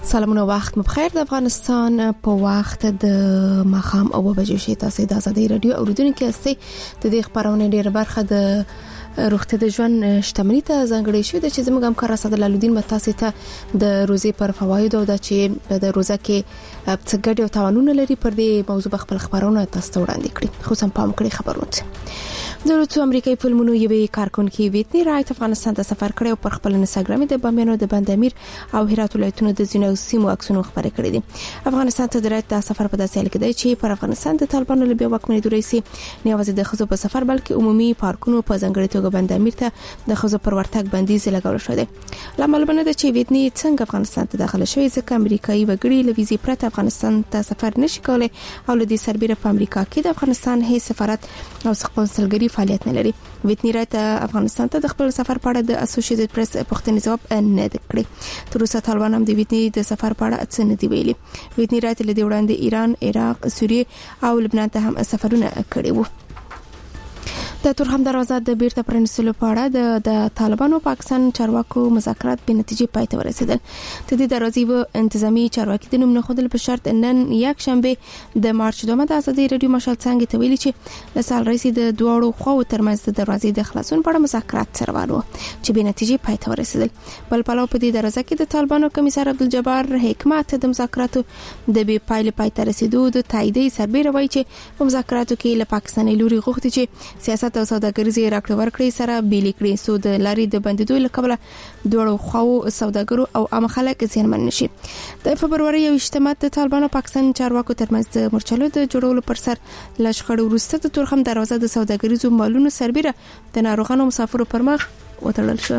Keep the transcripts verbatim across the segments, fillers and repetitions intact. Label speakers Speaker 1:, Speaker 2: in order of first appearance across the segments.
Speaker 1: سلامونه، وخت مو بخیر. د افغانستان په وخت د ماښام او بجو شي تاسو د ازادي رادیو اوریدونکو کې د دې خبرونه ډیره برخه د روغتیا د ژوند شتمنۍ ته ځانګړې شوې ده چې زموږ همکار اسد الدین متاسي ته د روزي پر فواید او د چې د روزه کې څه ګډ او توانونه لري پر دې موضوع په خپل خبرونه تاسو ته وړاندې کړي. خو سم پام کړئ خبرونه د روسو امریکایي فلمونو یوې کارکونکي ویتنی رایت افغانستان ته سفر کړی او پر خپل انستګرام د بامیانو د بندامیر او هرات ولایتونو د ځینو سیمو عکسونه خبرې کړې دي. افغانستان ته د رایت د سفر په داسې حال کې دی چې پر افغانستان د طالبانو له بیا واکمنۍ دوریسي نه یوازې د خزو په سفر بلکې عمومي پارکونو په ځانګړي توګه بندامیر ته د خزو پر ورتګ بندیز لګول شوی دی. لامل باندې د چې ویتنی څنګه افغانستان ته داخله شوی ځکه امریکایي وګړي له ویزې پرته افغانستان ته سفر نشي کولای او له دې سربېره په امریکا کې د افغانستان هیڅ سفارت او قونسلګري فعالیت نه لري. ویتنی رایت افغانستان ته د خپل سفر په اړه د اسوسییټډ پریس پوښتنې جواب نه کړی. تر اوسه طالبان هم د ویتنی د سفر په اړه څه نه دی ویلي. ویتنی رایت له دې وړاندې ایران، عراق، سوریه او لبنان ته هم سفرونه کړي وو. د تورخم دروازه د بیرته پرانیستلو په اړه د د طالبانو پاکستان چارواکو مذاکرات به نتیجې پای ته ورسېدل. د دې دروازې و انتظامی چارواکي د نوم نه خودل په شرط نن یک شنبه د مارچ دومه د ازادي رادیو مشال څنګه ته ویلي چې د سال رئیس د دوړو خو ترمنځ د دروازې د خلاصون په اړه مذاکرات سروانو چې به نتیجې پای ته ورسېدل. بل پلو په دې دروازه کې د طالبانو کمیسر عبدالجبار حکمت د مذاکراتو د بي پایله پای ته رسیدو د تاییدي سربېره وایي چې په مذاکراتو کې له پاکستاني لوري غوښتي چې سیاست او سوداګریزي راکړه ورکړې سره بیل کړي سو د لاري د بندیدو لپاره دوړو خو سوداګرو او عام خلک زیانمن نشي. د فبرवरी یوشتمه د طالبانو پاکستان چارواکو ترمنځ د مورچلو د جوړولو پر سر لشخړ وروسته د تورخم دروازه د سوداګریزو مالونو سربېره د ناروغانو مسافرو پر مخ وتړل شو.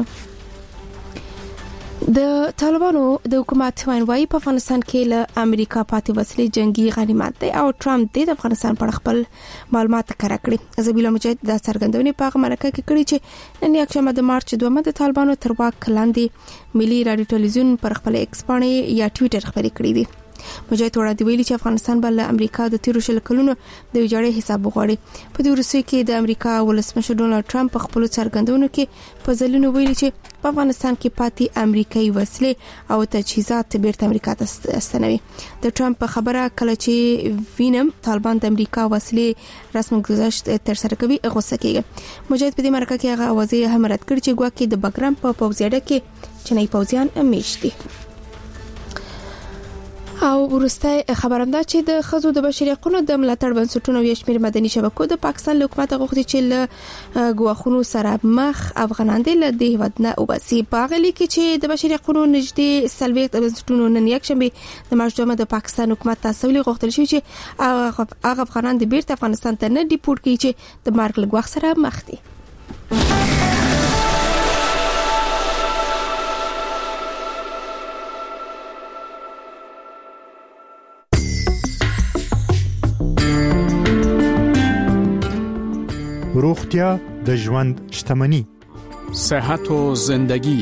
Speaker 1: د طالبانو د حکومت وایي په افغانستان کې له امریکا پاتې وسلې جنگي غنیمت دی او ټرمپ د افغانستان پر خپل معلومات کړه کړی. زبیلا مجاهد د سرګندونې په مرکه کې کړی چې نن یک شنبه د مارچ دومه د طالبانو تر واک لاندې ملي رادیو ټلویزیون پر خپل ایکس باندې یا ټوئیټر خبرې کړې دي. مجاهد وړاندې ویلي چې افغانستان بل امریکا د تیرو شل کلونو د ویجاړۍ حساب وغواړي. په دې وروستیو کې د امریکا ولسمشر ډونالد ټرمپ په خپل څرګندونو کې په ځلونو ویلي چې په افغانستان کې پاتې امریکایي وسلې او تجهیزات بیرته امریکا ته استنوي. د ټرمپ خبره کله چې وینم طالبان د امریکا وسلې رسم گذاشت تر سره کوي غوسه کیږي. مجاهد په دې مرکه کې هغه اوازې هم رد کړ چې ګواکې د بګرام په پوځیاډه کې چنای پوځیان میشتي. او ورسته خبرم ده چې د خزو د بشري حقوقو د ملاتړ بنسټونو یو شمېر مدني شبکو د پاکستان حکومت غوښتي چې له ګواښونو سره مخ افغانان د له هیواد نه وباسي. په غلي کې چې د بشري حقوقو نږدې سلويت بنسټونو نن یک شنبه د مارچ دومه د پاکستان حکومت تاسو غوښتل شي چې هغه افغانان د بیرته افغانستان ته نه ډیپورټ کړي چې د مارګ لګوخ سره مخ دي.
Speaker 2: روغتیا د ژوند شتمنۍ.
Speaker 3: صحت و زندگی.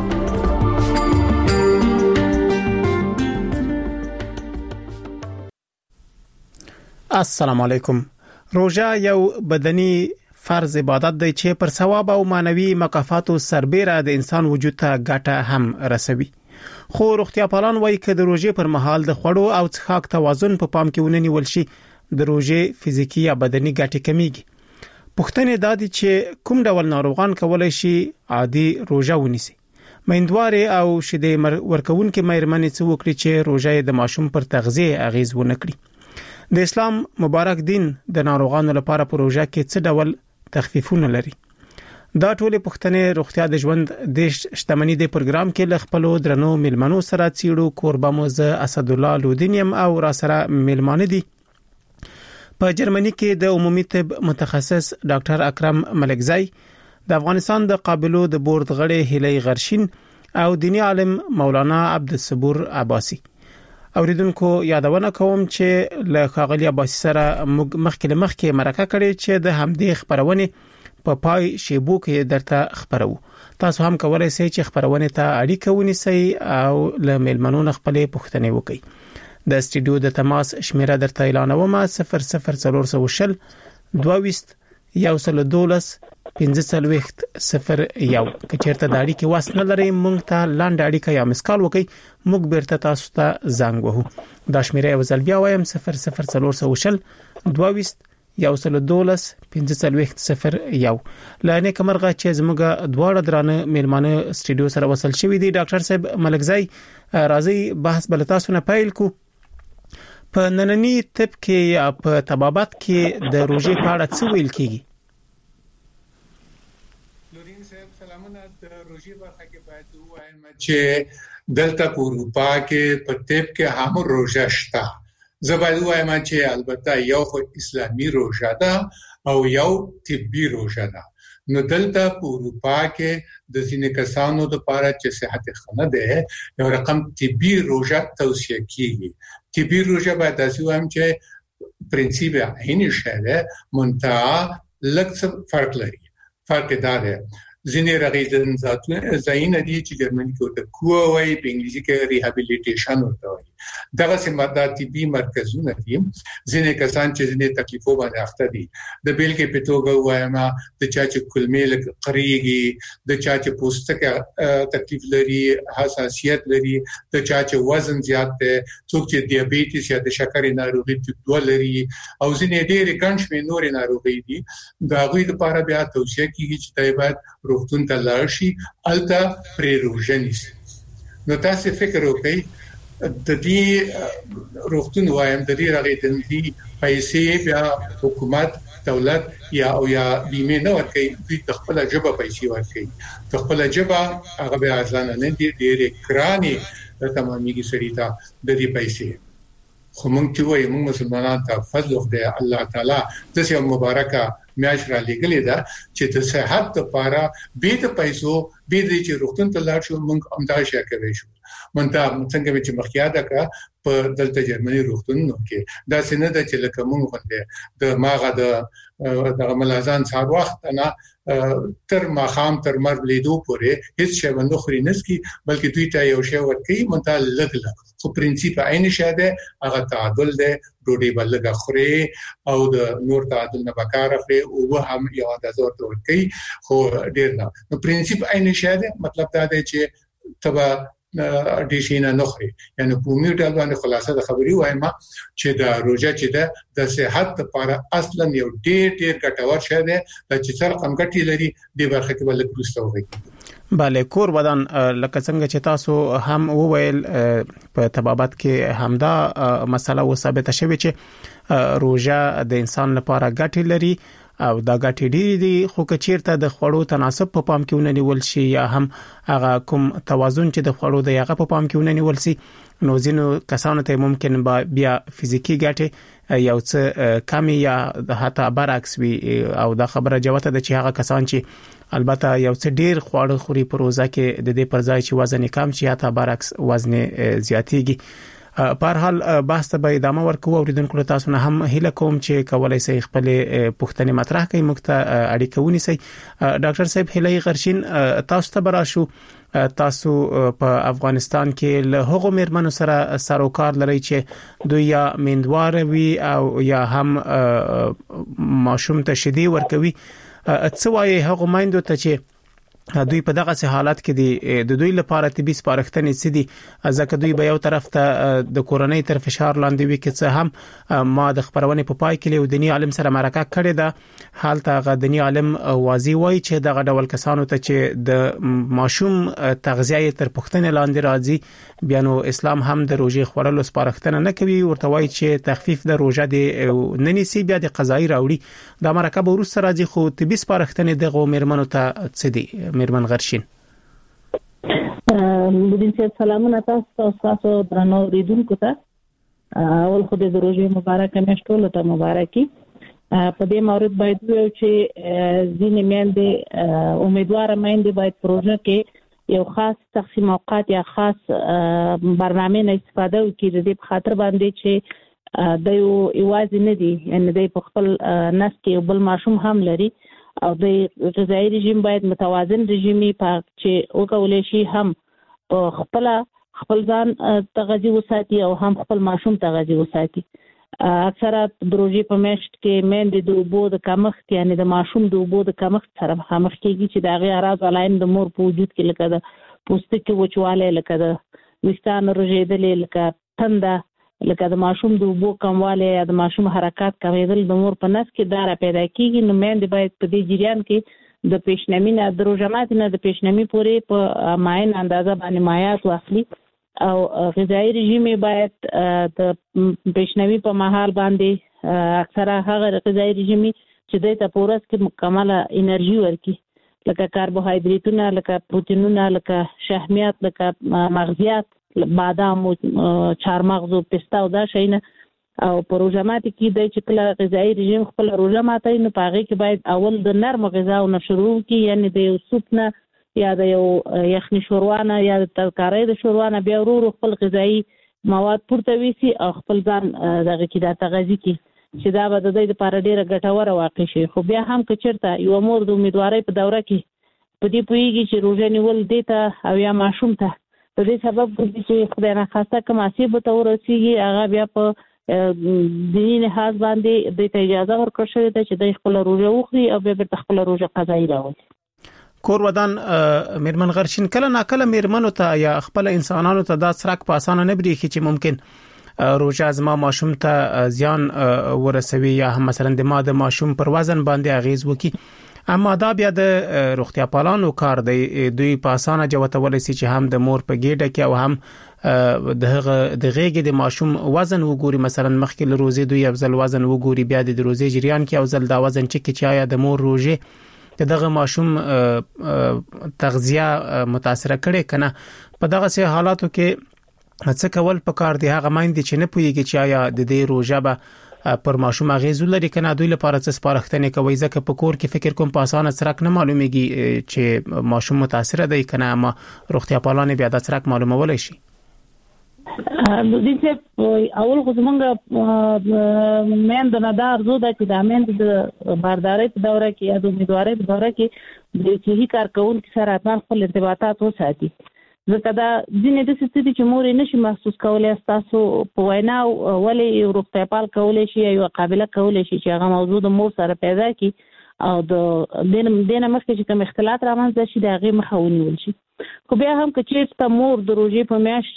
Speaker 3: السلام علیکم. روزه یو بدني فرض عبادت دی چې پر ثواب او مانوي مکافاتو سربېره د انسان وجود ته ګټه هم رسوي. خو روغتیا پالان وایي چې د روزې پر مهال د خوړو او څښاک توازن په پام کې ونیول شي د روزې فزیکی یا بدني ګټې کمیږي. پښتنې دادی چې کوم ډول ناروغان کولای شي عادي روزه ونیسي. میندواره او شیدې ورکون کې مېرمنې څه وکړي چې روزه د ماشوم پر تغذیه اغیز ونه کړي. د اسلام مبارک دین د ناروغانو لپاره په روزه کې څه ډول تخفیفونه لري. دا ټول پښتنې روغتیا د ژوند د شتمنۍ د پروګرام کې ل خپل درنو ملمنو سره چیړو قربا موزه اسد الله لودینیم او را سره ملمانه دي. په جرمني کې د عمومي طب متخصص ډاکټر اکرم ملکزای، د افغانستان د قابلو د بورډ غړي هلي غرشین او دینی عالم مولانا عبدالصبور عباسی. اوریدونکو یادونه کوم چې له خاغلی عباسی سره مخکې مخکې مرکه کړې چې د همدې خبرونه په پای شیبو کې درته خبرو. تاسو هم کولای شئ چې خبرونه ته اړیکه ونیسئ او له ملمنو خپلې پوښتنې وکړئ. د استډیو د تماس شمیره درته اعلانوم: صفر صفر څلور سو شل دوه وست یو سل دولس پنځه څلوېښت صفر یو کچېرته د اړیکې واسنه لري مونږ ته لاندې اړیکه یا مسکال وکي مونږ بیرته تاسو ته زنګ وهو دا شمیره یو ځل بیا وایم صفر صفر څلور سوه شل دوه یو سل دولس پنځه څلوېښت صفر یو لانه کمرغه چې زموږه دواړه درانه میلمانه سټډیو سره وصل شوی دی ډاکټر صاحب ملکزای راځي بحث بل تاسو نه پیل کو په نننی طب کې یا په طبابت کې د روژې په اړه څه ویل کیږي
Speaker 4: لورین صاحب سلامونه د روژې برخه کې باید وایم چې دلته په اروپا کې په طب کې هم روژه شته زبایو وایم چې البته یو خو اسلامي روژه ده او یو طبي روژه ده نو دلته په اروپا کې د ځینې کسانو لپاره چې صحت خانه ده یو رقم طبي روژه توصیه کیږي طبي روژه باید تاسو هم چې پرنسيپ عیني شاله منتها لږ فرق لري فرق دا ده ځینې رغیدن ذاتونه زاینه دي چې جرمني کې د کوه وای په انګلیسي کې ریهابیلیټیشن ورته وایي دغه سمات طبي مرکزونه دي ځینې کسان چې ځینې تکلیفو باندې اخته دي د بیل کې پټوګه وایم د چا چې کلمې قریږي د چا چې پوستکه تکلیف لري حساسیت لري د چا چې وزن زیات دی څوک چې دیابیټس یا د شکر ناروغي ټیپ دوه لري او ځینې ډېر ګڼ نور ناروغي دي دا غوي لپاره بیا توصیه کیږي چې دایبات روغتون ته لاړ شي الته پرې روژه نیسي نو تاسو فکر وکړئ د دې روغتون وایم د دې رغیدندي پیسې بیا حکومت دولت یا او یا بیمه نه ورکوي د خپل جبه پیسې ورکوي د خپل جبه هغه به ځان نه دي ډېر کراني تمامي سړي ته د دې پیسې خو موږ چې وایو موږ مسلمانان ته فضل خدای الله تعالی د سې مبارکه میاش را لګلې ده چې د صحت لپاره به د پیسو به د چې روغتون ته لاړ شو موږ همدا شي کوي شو منته څنګه چې مخیاده کا په دلته جرمني روغتون نو کې دا څنګه د چې لکه موږ غوښته د ماغه د د ملازان څار وخت نه تر ماخام تر مر لیدو پورې هیڅ شی باندې خوري نسکی بلکې دوی ته یو شی ورکي منته لګ لګ خو پرنسيپ عین شاده هغه تعادل ده ډوډۍ بلګه خوري او د نور تعادل نه بکار اخلي او هم یو د زور ورکي خو ډیر نه نو پرنسيپ عین شاده مطلب دا دی چې تبا ډیشینه نخري یعنی په میټل باندې خلاصه د خبري وایم چې د روزه چې ده د صحت لپاره اصلا یو ډیر ډیر ګټور شی دی چې سر قمګټي لري د برخه کې بل پروسته وي
Speaker 3: bale کور بدن لکه څنګه چې تاسو هم وویل په طبابت کې همدا مسله و ثابته شوی چې روزه د انسان لپاره ګټه لري او دا ګټې ډېرې دي خو کچیرته د خوړو تناسب په پام کې ونیول شي یا هم هغه کوم توازن چې د خوړو د هغه په پام کې ونیول شي نو ځینو کسانو ته ممکن بیا فزیکی ګټه یو څه کمی یا حتی برعکس وي او دا خبره جوته ده چې هغه کسان چې البته یو څه ډیر خواړه خوري په روزه کې د دې پر ځای چې وزن کم شي حتی برعکس وزن زیاتیږي په هر حال بحث به ادامه ورکوو اوریدونکو تاسو نه هم هیله کوم چې کولای شي خپل پوښتنې مطرح کړئ مخته اړیکه ونیسئ ډاکټر صاحب هلي غرشین تاسو ته براشو تاسو په افغانستان کې له هغو میرمنو سره سروکار لري چې دوی یا میندوار وي او یا هم ماشوم ته شیدې ورکوي څه وايي هغه میندو ته چې دوی په دغه حالت کې دي د دوی لپاره طبي سپارښتنې سدي ځکه دوی به یو طرف ته د کورونی تر فشار لاندې وي کې څه هم ما د خبرونه په پای کې له دني عالم سره مرکه کړې ده حالت غ دني عالم واضح وایي چې دغه ډول کسانو ته چې د ماشوم تغذیه تر پښتنه لاندې راځي بیا نو اسلام هم د روزي خورلو سپارښتنه نه کوي ورته وایي چې تخفیف د روزه د ننسي بیا د قضایي راوړي د مرکه به ورسره راځي خو طبي سپارښتنې دغه میرمنو ته څه دي میرمن غرشین
Speaker 5: مدین صاحب سلامونه تاسو تاسو درنو ریدونکو ته اول خو د روزي مبارک میاشتو ته مبارکي په دې مورید باید ویل چې ځینې میندې امیدوار میندې باید پروژه کې یو خاص تقسیم اوقات یا خاص برنامه نه استفاده وکړي د دې په خاطر باندې چې د یو ایوازي نه دي یعنی د خپل نس کې بل ماشوم هم لري او د غذایی رژیم باید متوازن رژیمي پاک چې وکولې شي هم خپل خپل ځان تغذیه وساتي او هم خپل ماشوم تغذیه وساتي اکثره د روزي په میاشت کې مېندې د اوبو د کمښت یعنی د ماشوم د اوبو د کمښت سره مخامخ کېږي چې د هغې اعراض علایم د مور په وجود کې لکه د پوستکي وچوالی لکه د ویښتانو رژېدلې لکه تنده لکه د ماشوم د اوبو کموالی یا د ماشوم حرکات کمېدل د مور په نس کې دا را پیدا کېږي. نو میندې باید په دې جریان کې د پیشنمي نه د روژه ماتي نه د پیشنمي پورې په معین اندازه باندې مایعات واخلي او غذایي رژیم باید د پیشنمي په مهال باندې اکثره هغه غذایي رژیم چې دوی ته په ورځ کې مکمله انرژي ورکړي لکه کاربوهایدریتونه لکه پروتینونه لکه شحمیات لکه مغزیات بادام او چارمغز او پسته او دا شیونه او په روژه ماتي کې د چې کله غذایي رژیم خپل روژه ماتي نو په هغې کې باید اول د نرم غذاو نه شروع کړي یعنی د یو سوپ نه یا د یو یخني شوروا نه یا د ترکارۍ د شوروا نه بیا ورو ورو خپل غذایي مواد پورته ویسي او خپل ځان دغه کې دا تغذیه کړي چې دا به د دوی لپاره ډېره ګټوره واقع شي. خو بیا هم که چېرته یوه مور د امیدوارۍ په دوره کې په دې پوهېږي چې روژه نیول دې ته او یا ماشوم ته په دې سبب ګرځي چې خدای ناخواسته کوم آسیب ته ورسېږي هغه بیا په دیني لحاظ باندې دوی ته اجازه ورکړل شوې ده چې دوی خپله روژه وخوري او بیا بېرته خپله روژه قضایي راولي.
Speaker 3: کور ودان میرمن غرشین کله ناکله میرمنو ته یا خپل انسانانو ته دا څرک په اسانه نه بریښي چې ممکن روژه زما ماشوم ته زیان ورسوي یا هم مثلا د ما د ماشوم پر وزن باندې اغیز وکړي اما دا بیا د روغتیا پالانو کار دی دوی په اسانه جوتولی سي چې هم د مور په ګېډه کې او هم د هغه د غېږې د ماشوم وزن وګوري مثلا مخکې له روزې دوی افضل وزن وګوري بیا د روزې جریان کې افضل دا وزن چې کې آیا د مور روزې دغه ماشوم تغذیه متاثر کړي کنه په دغه سه حالاتو کې څه کول پکار دي هغه مایند چې نه پويږي چې آیا د دې روزه به پر ماشوم اغیز لري کنه دوی لپاره څه سپارښتنه کوي ځکه په کور کې فکر کوم په اسانه څرک نه معلومیږي چې ماشوم متاثر دی کنه اما روغتیا پالان بیا د څرک معلومول شي.
Speaker 5: د دې اول خو زمونږ مېند نه دا ارزو ده چې د مېند د باردارۍ په دوره کې یا د امیدوارۍ په دوره کې د صحي کارکوونکو سره خپل ارتباطات وساتي ځکه دا ځینې داسې څه دي چې مور یې نشي محسوس کولی ستاسو په وینا ولې یو روغتیا پال کولی شي یا یوه قابله کولی شي چې هغه موضوع د مور سره پیدا کړي او د دې نه مخکې چې کوم اختلاط رامنځته شي د هغې مخه ونیول شي. خو بیا هم که چېرته مور د روژې په میاشت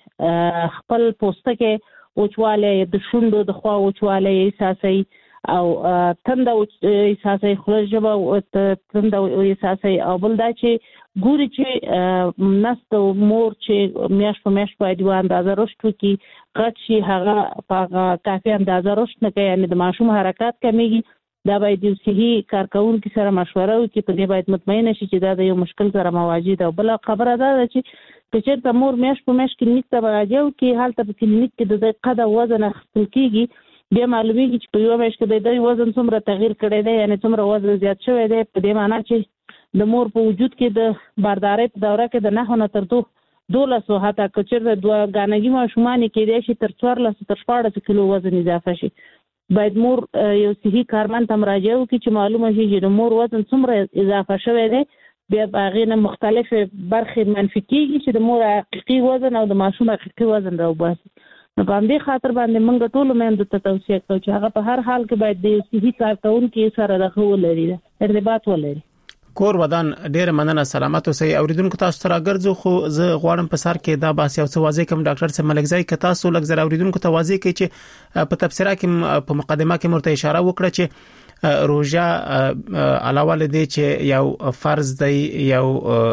Speaker 5: کې خپل پوستکی وچوالی د شونډو د خوا وچوالی احساسوي او تنده احساسوي خوله ژبه تنده احساسوي او بل دا چې ګوري چې نس د مور چې میاشت په میاشت باید یوه اندازه رشد وکړي غټ شي هغه په هغه کافي اندازه رشد نه کوي یعنې د ماشوم حرکات کمیږي دا باید یو صحي کارکوونکي سره مشوره وکړي په دې باید مطمئنه شي چې دا د یو مشکل سره مواجه ده. او بله خبره دا ده چې که چېرته مور میاشت په میاشت کلینیک ته مراجعه وکړي هلته په کلینیک کې د دوی قد او وزن اخیستل کېږي بیا معلومیږي چې په یوه میاشت کې د دوی وزن څومره تغییر کړی دی یعنې څومره وزن زیات شوی دی په دې معنا چې د مور په وجود کې د باردارۍ په دوره کې د نهو نه تر دو دولسو حتی که چېرته دوه ګانګي ماشومان یې کېدی شي تر څوارلسو تر شپاړسو کیلو وزن اضافه شي. باید مور یو صحي کارمند ته مراجعه وکړي چې معلومه شي چې د مور وزن څومره اضافه شوی دی بیا په هغې نه مختلفې برخې منفي کېږي چې د مور حقیقي وزن او د ماشوم حقیقي وزن راوباسي. نو په همدې خاطر باندې موږ ټولو میندو ته توصیه کوو چې هغه په هر حال کې باید د یو صحي کارکوونکي سره دغه ولري ارتباط ولري.
Speaker 3: کور ودان ډېر مننه سلامت اوسئ. اوریدونکو تاسو ته راګرځو خو زه غواړم په سر کې دا بحث یو څه واضح کوم ډاکټر صاحب ملکزای که تاسو لږ زر اوریدونکو ته واضح کړئ چې په تبصره کې په مقدمه کې مرته اشاره وکړه چې روژه علاوه له دې چې یو فرض دی یو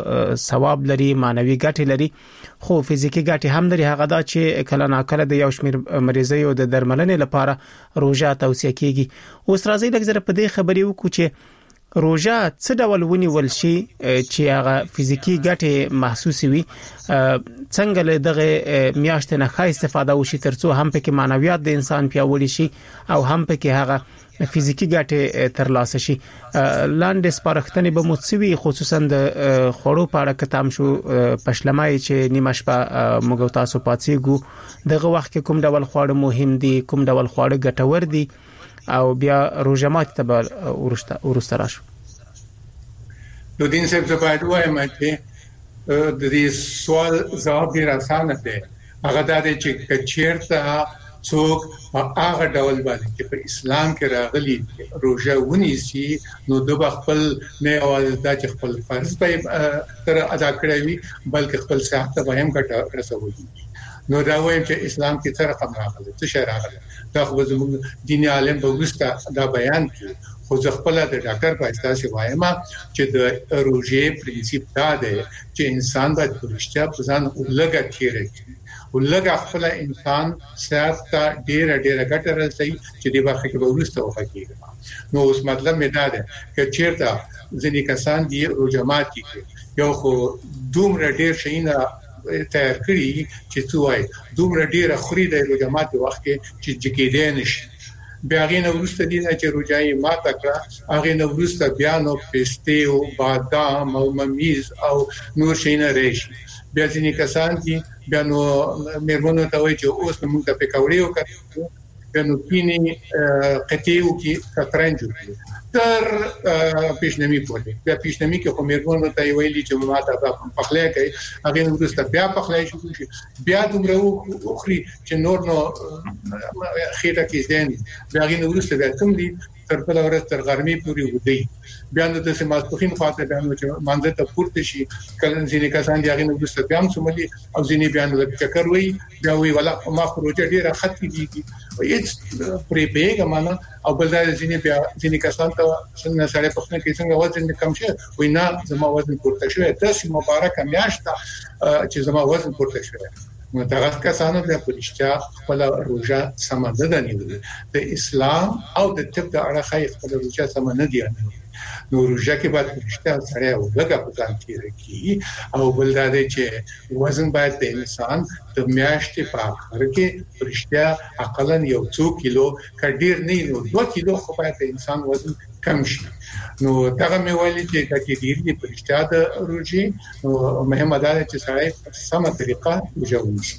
Speaker 3: ثواب لري معنوي ګټې لري خو فزیکی ګټې هم لري هغه دا چې کله ناکله د یو شمیر مریضیو د درملنې لپاره روژه توصیه کیږي. اوس راځي لږ زر په دې خبرې وکړو چې روژه څه ډول ونیول شي چې هغه فزیکی ګټې محسوس وي څنګه له دغه میاشتې نه ښه استفاده وشي ترڅو هم پکې معنویات د انسان پیاوړي شي او هم پکې هغه فزیکی ګټې ترلاسه شي. لاندې سپارښتنې به متسوي خصوصا د خوړو په اړه کتام شو پښلمای چې نیمه شپه موږ تاسو پاتېګو دغه وخت کې کوم ډول خواړه مهم دي کوم ډول خواړه ګټور دي او بیا روژه ماتي ته ورسته ورسته راشو.
Speaker 4: نو دین صاحب ته باید وایم چې د دې سوال ځواب ډیر اسانه دی هغه دا دی چې کچیرته څوک هغه ډول باندې چې په اسلام کې راغلي روزه ونیسي نو د خپل نه اواز د خپل فرض په تر ادا کړی وي بلکې خپل صحت ته هم ګټه رسوي. نو دا وایم چې اسلام کې څه رقم راغلی څه شی راغلی دا خو زموږ دیني عالم به وروسته دا بیان کړي. خو ځ خپل د ډاکټر په اساس وایم چې د روزه پرنسيپ دا دی چې انسان باید پرشتیا په ځان ولګا کړي ولګا خپل انسان صحت ته ډیر ډیر ګټه رسوي چې د برخه کې ورسته وکړي. نو اوس مطلب مې دا دی چې چیرته ځینې کسان دی روزه ماتي یو خو دومره ډیر شینه تیار کړی چې توای دومره ډیر خوري د روزه ماتي وخت کې چې جګیدې نشي. بیا غینه ورسته دي چې روزای ماته کړه هغه نو ورسته بیا نو پسته او بادام او ممیز او نور شینه ریشي. بیا ځینې کسان دي بیا نو مېرمنو ته وایي چې اوس موږ ته پکوړې وکړو بیا نو پینې قطیو کې کترنج وکړو تر پیشنمی پورې. بیا پیشنمی کې خو مېرمنو ته ویلي چې ماته په پخلې کوي هغه نو ورسته بیا پخلې شو شي بیا دومره اخري چې نور نو خېټه کې ځین بیا غي نو ورسته بیا کوم دي تر بل ورځ تر غرمې پورې ودی. بیا نو د سماسپخین خاطر بیا نو چې مانځه ته پورته شي کله ځینې کسان دی هغه نو ورسته بیا هم سملي او ځینې بیا نو چکر وي بیا وی ولا ما پروژه ډیره خطي دي هیڅ پرې پیګه معنا او بل ځای ځینې بیا ځینې کسان ته څنګه سره پخنه کې څنګه وزن کم شي وای نه زما وزن پورته شوی تاسو مبارک میاشت چې زما وزن پورته شوی. نو دا کسانو د پرشتیا خپل روزه سمند نه نیول د اسلام او د طب د اړه خپل روزه سمند نه دی. نو روزه کې باید پرشتیا سره او لږه پکان کیږي او بل دا دی چې وزن باید د انسان د میاشتې په اخر کې پرشتیا اقلا یو څو کیلو کډیر نه نو دوه کیلو خو باید د انسان وزن کم شي. نو دا مې ویلي چې دا کې ډیر دي پرشتیا د روزي نو مهمه ده چې سړی په سمه طریقه روزه ونیسي.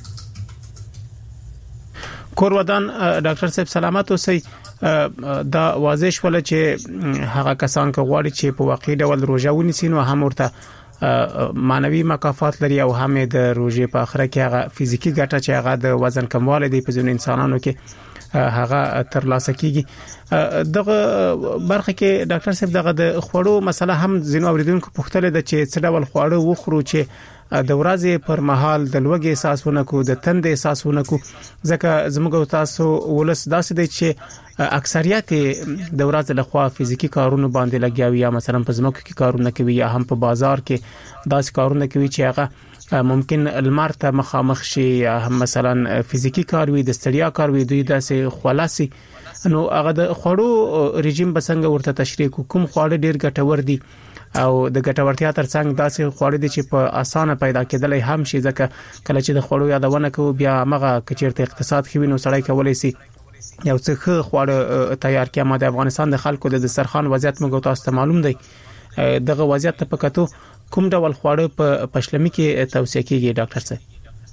Speaker 3: کورودان ډاکټر صاحب سلامات اوسئ. دا واضح شول چې هغه کسان که غواړي چې په واقعي ډول روزه ونیسي نو هم ورته مانوي مکافات لري او هم د روزه په اخره کې هغه فزیکی ګټه چې هغه د وزن کموالی دی په ځینو انسانانو کې هغه ترلاسه کیږي. دغه برخه کې ډاکټر صاحب دغه د خوړو مسله هم ځینو اوریدونکو پوښتنه ده چې څه ډول خواړه وخورو چې د ورځې پر مهال د لوګي احساسونه کو د تند احساسونه کو ځکه زموږ تاسو ولس داسې دی چې اکثریت د ورځې لخوا فزیکی کارونه باندې لګیاوي یا مثلا په زموږ کې کارونه کوي یا هم په بازار کې داسې کارونه کوي چې هغه ممکن المار ته مخامخ شي یا هم مثلا فزیکی کار وي د ستړیا کار وي دوی داسې خلاصي. نو هغه د خوړو رژیم بسنګ ورته تشریح کوم خواړه ډیر ګټور دي او د ګټورتیا ترڅنګ داسې خوړې دي چې په اسانه پیدا کېدلای هم شي ځکه کله چې د خوړو یادونه کوو بیا مغه کچیرته اقتصاد خوي نو سړی کولای شي یو څه خواړه تیار کړي. ما د افغانستان د خلکو د دسترخوان وضعیت موږ تاسو ته معلوم دی. دغه وضعیت ته پکاتو کوم ډول خواړه په پښلمي کې توصیه کیږي ډاکټر صاحب؟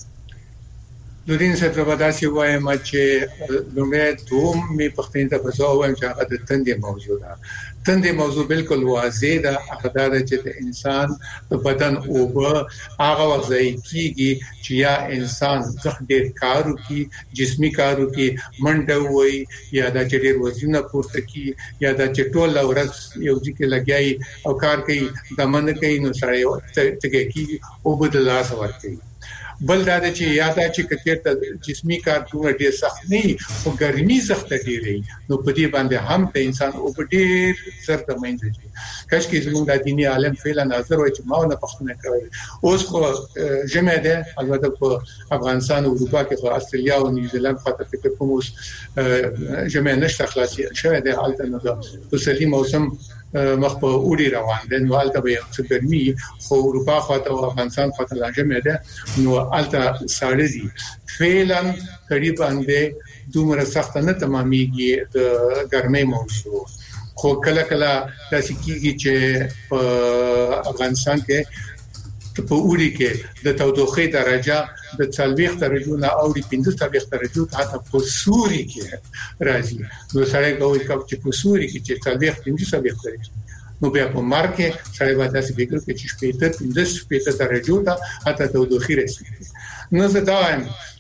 Speaker 4: د دین څخه په داسې وایم چې لومړی دوم می پښتين ته په ځو وایم چې هغه د تندې موضوع ده. تندې موضوع بالکل واضح ده هغه دا چې د انسان په بدن او په هغه وځي کیږي چې یا انسان ځخ ډیر کارو کی جسمی کارو کی منډه وای یا د ډیر وزن پورته کی یا د چټول ورځ یو ځکه لګیای او کار کوي د من کوي نو سره ته کی او بدل لاس ورکوي. بل دا چې یاده چې کثیر جسمی کار دوه ډیر سخت نه او ګرمي سخت ډیری نو په دې باندې هم ته انسان او په ډیر سر ته مینځي. کاش کې زموږ د دیني عالم فعلا نظر وای چې ما نه پښتنه کوي اوس خو جمع ده البته په افغانستان او اروپا کې خو استرالیا او نیوزیلند خاطر فکر کوم اوس جمع نشته خلاصي شوه ده الته نو په سلی موسم مخ په اوړي روان دي نو الته به څه ګرمي خو اروپا خاطر او افغانستان خاطر لازم ده نو الته ساړه دي فعلا قریب باندې دومره سخت نه تمامېږي د ګرمۍ موضوع. خو کله کله داسې کیږي چې په افغانستان کې په اوړي کې د تودوخې درجه د څلويخ درجو نه او د پنځه څلويخ درجو ته په سوري کې راځي. نو سړی کوي چې په سوري کې چې څلويخ پنځه څلويخ درجه نو بیا په مارکه سړی باید داسې فکر کوي چې شپږ پنځه درجو ته اته تودوخې رسیږي. نو زه دا وایم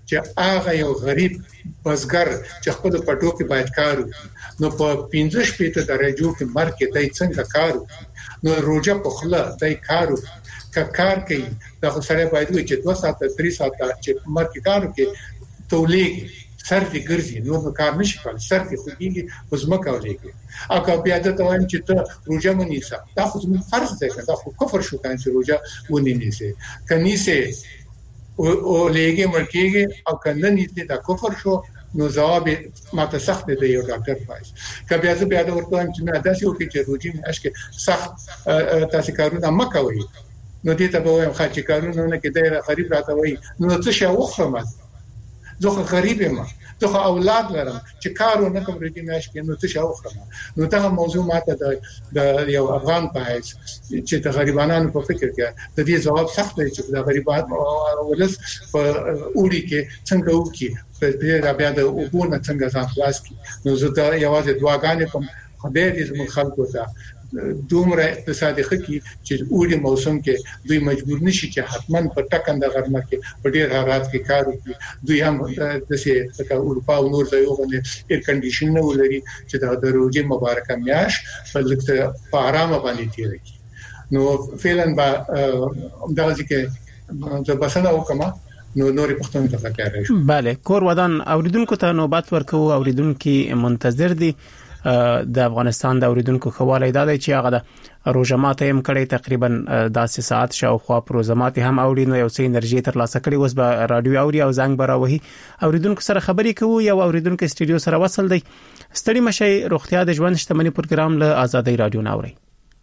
Speaker 4: چې هغه یو غریب بزګر چې خپل پټو کې باید کار وکړي نو په پنځه شپږ درجو کې مرګ کې دای څنګه کار وکړي نو روزه په خله دای کار وکړي که کار کوي دا سره باید وي چې دوه ساعته درې ساعته چې مرګ کې کار وکړي تولید سر دې ګرځي نو کار نشي کول سر دې خوږي وزمکه ولېږي او که بیا د توان چې ته روزه منیسه دا خو زموږ فرض دی دا خو کفر شو کان چې روزه ونیسه کنيسه او لېږي مرکیږي او کنه نیته دا کفر شو نو جواب ماته سخت دی یو ډاکټر پایس که بیا زه بیا د ورته چې نه داسې وکړي چې روزي اشکه سخت تاسو کارونه مکوي نو دې ته به وایم چې کارونه نه کې ډېر خرید راته وي نو څه شي وخرم زه غریب یم زه اولاد لرم چې کارونه کوم ورته مېش کې نو څه شاو خرم نو دا موضوع ماته د د یو افغان پایس چې د غریبانو په فکر کې د دې جواب سخت دی چې د غریبانو ولس په اوري کې څنګه وکي په دې بیا د وګونه څنګه ځان خلاص کی نو زه دا یوازې دعاګانې کوم خدای دې موږ خلکو ته دومره اقتصادي خکې چې اوري موسم کې دوی مجبور نشي چې حتمان په ټکنده غرمه کې په ډیر حالات کې کار وکړي دوی هم د څه تکا اروپا او نور ځایونو باندې ایر کنډیشن نه ولري چې د دروځي مبارکه میاش په لکه په آرامه باندې تیری نو فعلا با دا ځکه د بسنه وکما نو نورې پښتون ته کار شي
Speaker 3: bale کور ودان اوریدونکو ته نوبت ورکو اوریدونکو منتظر دي د افغانستان د اوریدونکو خواله دا دی چې هغه د روزمات هم کړي تقریبا داسې ساعت شاوخوا روزمات هم اوري نو یو څه انرژي تر لاسه کړي اوس به رادیو اوري او زنګ براوي اوریدونکو سره خبرې کوو یو اوریدونکو استودیو سره وصل دی ستړي مشي روغتیا د ژوند شتمنۍ پروګرام له آزادۍ رادیو ناوري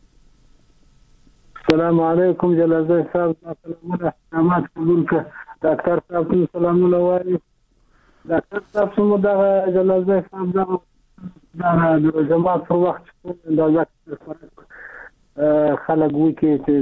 Speaker 6: السلام علیکم جلال صاحب سلامونه احترامات قبول ک ډاکټر صاحب سلامونه وایي ډاکټر صاحب سمو دا جلال صاحب دا دا د جماعت په وخت دا ځکه خلک وایي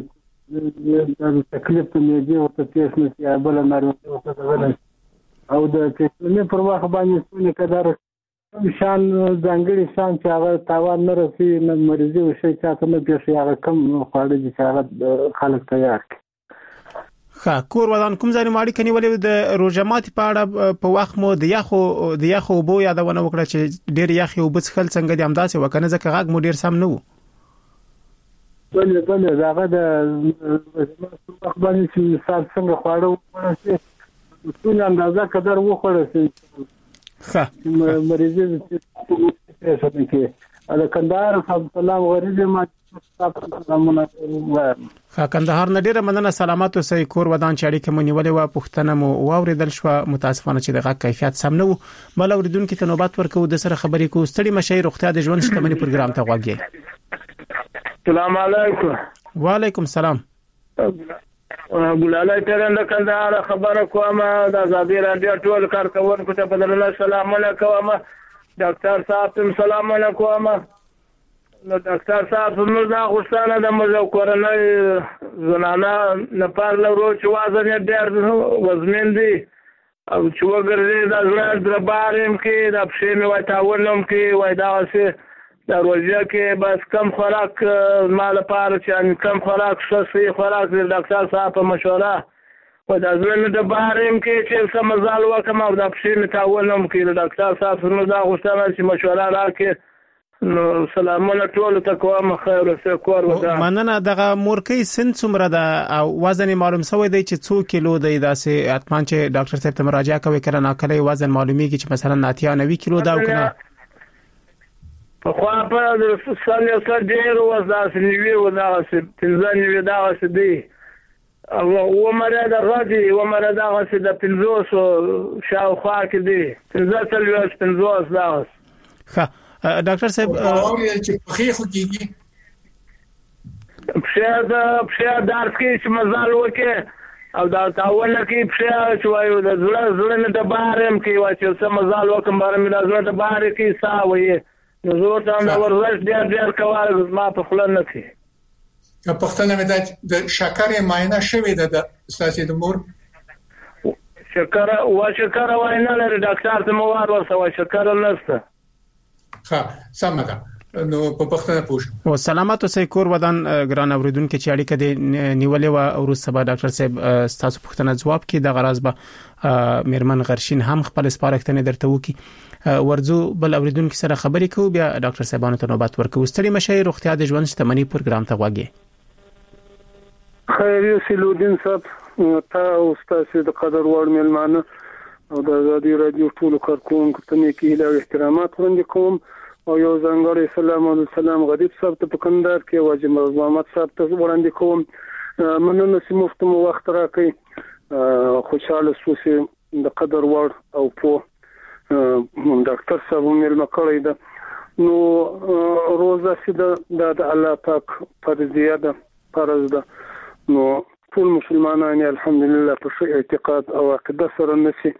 Speaker 6: چې د تکلیف ته میږي او ته پیښ نه یا بل ناروغي او څه او د تکلیف پر وخت باندې څونه قدر شان ځانګړي شان چې هغه تاوان نه رسي نه مریضي او شي چې نه پیښ هغه کم خاړه چې هغه خلک تیار کړي
Speaker 3: خا کور ودان کوم ځای ماړي کني ولې د روزمات په اړه په وخت مو د یخو د یخو بو یادونه وکړه چې ډېر یخ یو بس خل څنګه د امداسه وکنه ځکه غاګ مو ډېر سم نه وو
Speaker 6: بلې بلې داغه د روزمات په باندې چې سات څنګه خواړه وکړي ټول اندازه قدر وخوړل
Speaker 3: خا
Speaker 6: مریضي چې څه کې ا کندهار صاحب سلام غریب ما سلامونه
Speaker 3: خا کندهار نه ډیره مننه سلامات اوسئ کور ودان چې اړیکه مو نیولې و پښتنه مو واوریدل شو متاسفانه چې دغه کیفیت سم نه وو بل اوریدونکو ته نوبت ورکو د سره خبرې کو ستړي مشي روغتیا د ژوند شتمنۍ پروګرام ته غواګي
Speaker 6: السلام علیکم
Speaker 3: وعلیکم السلام
Speaker 6: ګلالای ترند کندهار خبره کومه د آزادۍ رادیو ټول کارکونکو ته بدلله سلامونه کوم ډاکټر صاحب سلامونه کوم نو ډاکټر صاحب نو دا غوښتنه د مزو کورنۍ زنانه نه پارله ورو چې وازن ډېر وزمن دي او چې وګرځي دا زړه دربارم کې د پښې مې وای تاولم کې وای دا څه د روزه کې بس کم خوراک مال پاره چې کم خوراک څه خوراک د ډاکټر صاحب په مشوره و دا زړه دربارم کې چې سم مزال وکم او د پښې مې تاولم کې د ډاکټر صاحب نو دا غوښتنه چې مشوره راکړي نو سلامونه ټول ته کوم خیر او کور ودا
Speaker 3: مننه دغه مورکې سن څومره ده او وزن معلوم شوی دی چې څو کیلو دی داسې اتمان چې ډاکټر صاحب ته مراجعه کوي کړه نه کله وزن معلومیږي چې مثلا ناتیا نوي کیلو دا وکنه
Speaker 6: په خو په د سن یو څه ډیر وزن نیوي ودا چې تنځان نیوي دا څه دی او ومره د غدي ومره دا څه د پنځوس شاوخوا کې دی تنځه تلوس پنځوس دا
Speaker 3: ښه ډاکټر صاحب
Speaker 4: اوري چې پخې خو کیږي
Speaker 6: پښه دا پښه دار کې چې مزال وکي او دا تاول کې پښه چې وایو د زړه زړه نه د بارم کې وایي چې سم مزال وکم بارم د زړه د بار کې ساوي نو زه ته دا ورزش ډېر ډېر کوال ما په خلل نه کې
Speaker 4: که پښتنه مې د شکر معاینه شوې ده د اساسي د مور
Speaker 6: شکر او شکر وای نه لري ډاکټر ته مو وار وسو شکر نشته
Speaker 4: ها سمه ده نو په پښتنه پوښ
Speaker 3: او سلامات اوسئ کور ودان ګران اوریدونکو چې اړیکه دې نیولې و او سبا ډاکټر صاحب تاسو پښتنه جواب کې د غراض به میرمن غرشین هم خپل سپارښتنه درته وکي ورزو بل اوریدونکو سره خبرې کوو بیا ډاکټر صاحبانو ته نوبت ورکوي ستړي مشه روغتیا د ژوند شتمنۍ پروګرام ته واګي
Speaker 7: خیر سلودین صاحب تا او تاسو د قدر وړ ملمانه او د ازادي رادیو ټول کارکونکو ته نیکی له احترامات وړاندې کوم او یو ځانګړی سلام علیکم سلام غریب صاحب ته په کندهار کې واجب محمد صاحب ته وړاندې کوم مننه چې مفتم وخت راکړي خوشاله سوسي د قدر وړ او په ډاکټر صاحب مې مکړی ده نو روزه سیده د الله پاک فرضیه ده فرض ده نو ټول مسلمانان الحمدلله په اعتقاد او عقیده سره نشي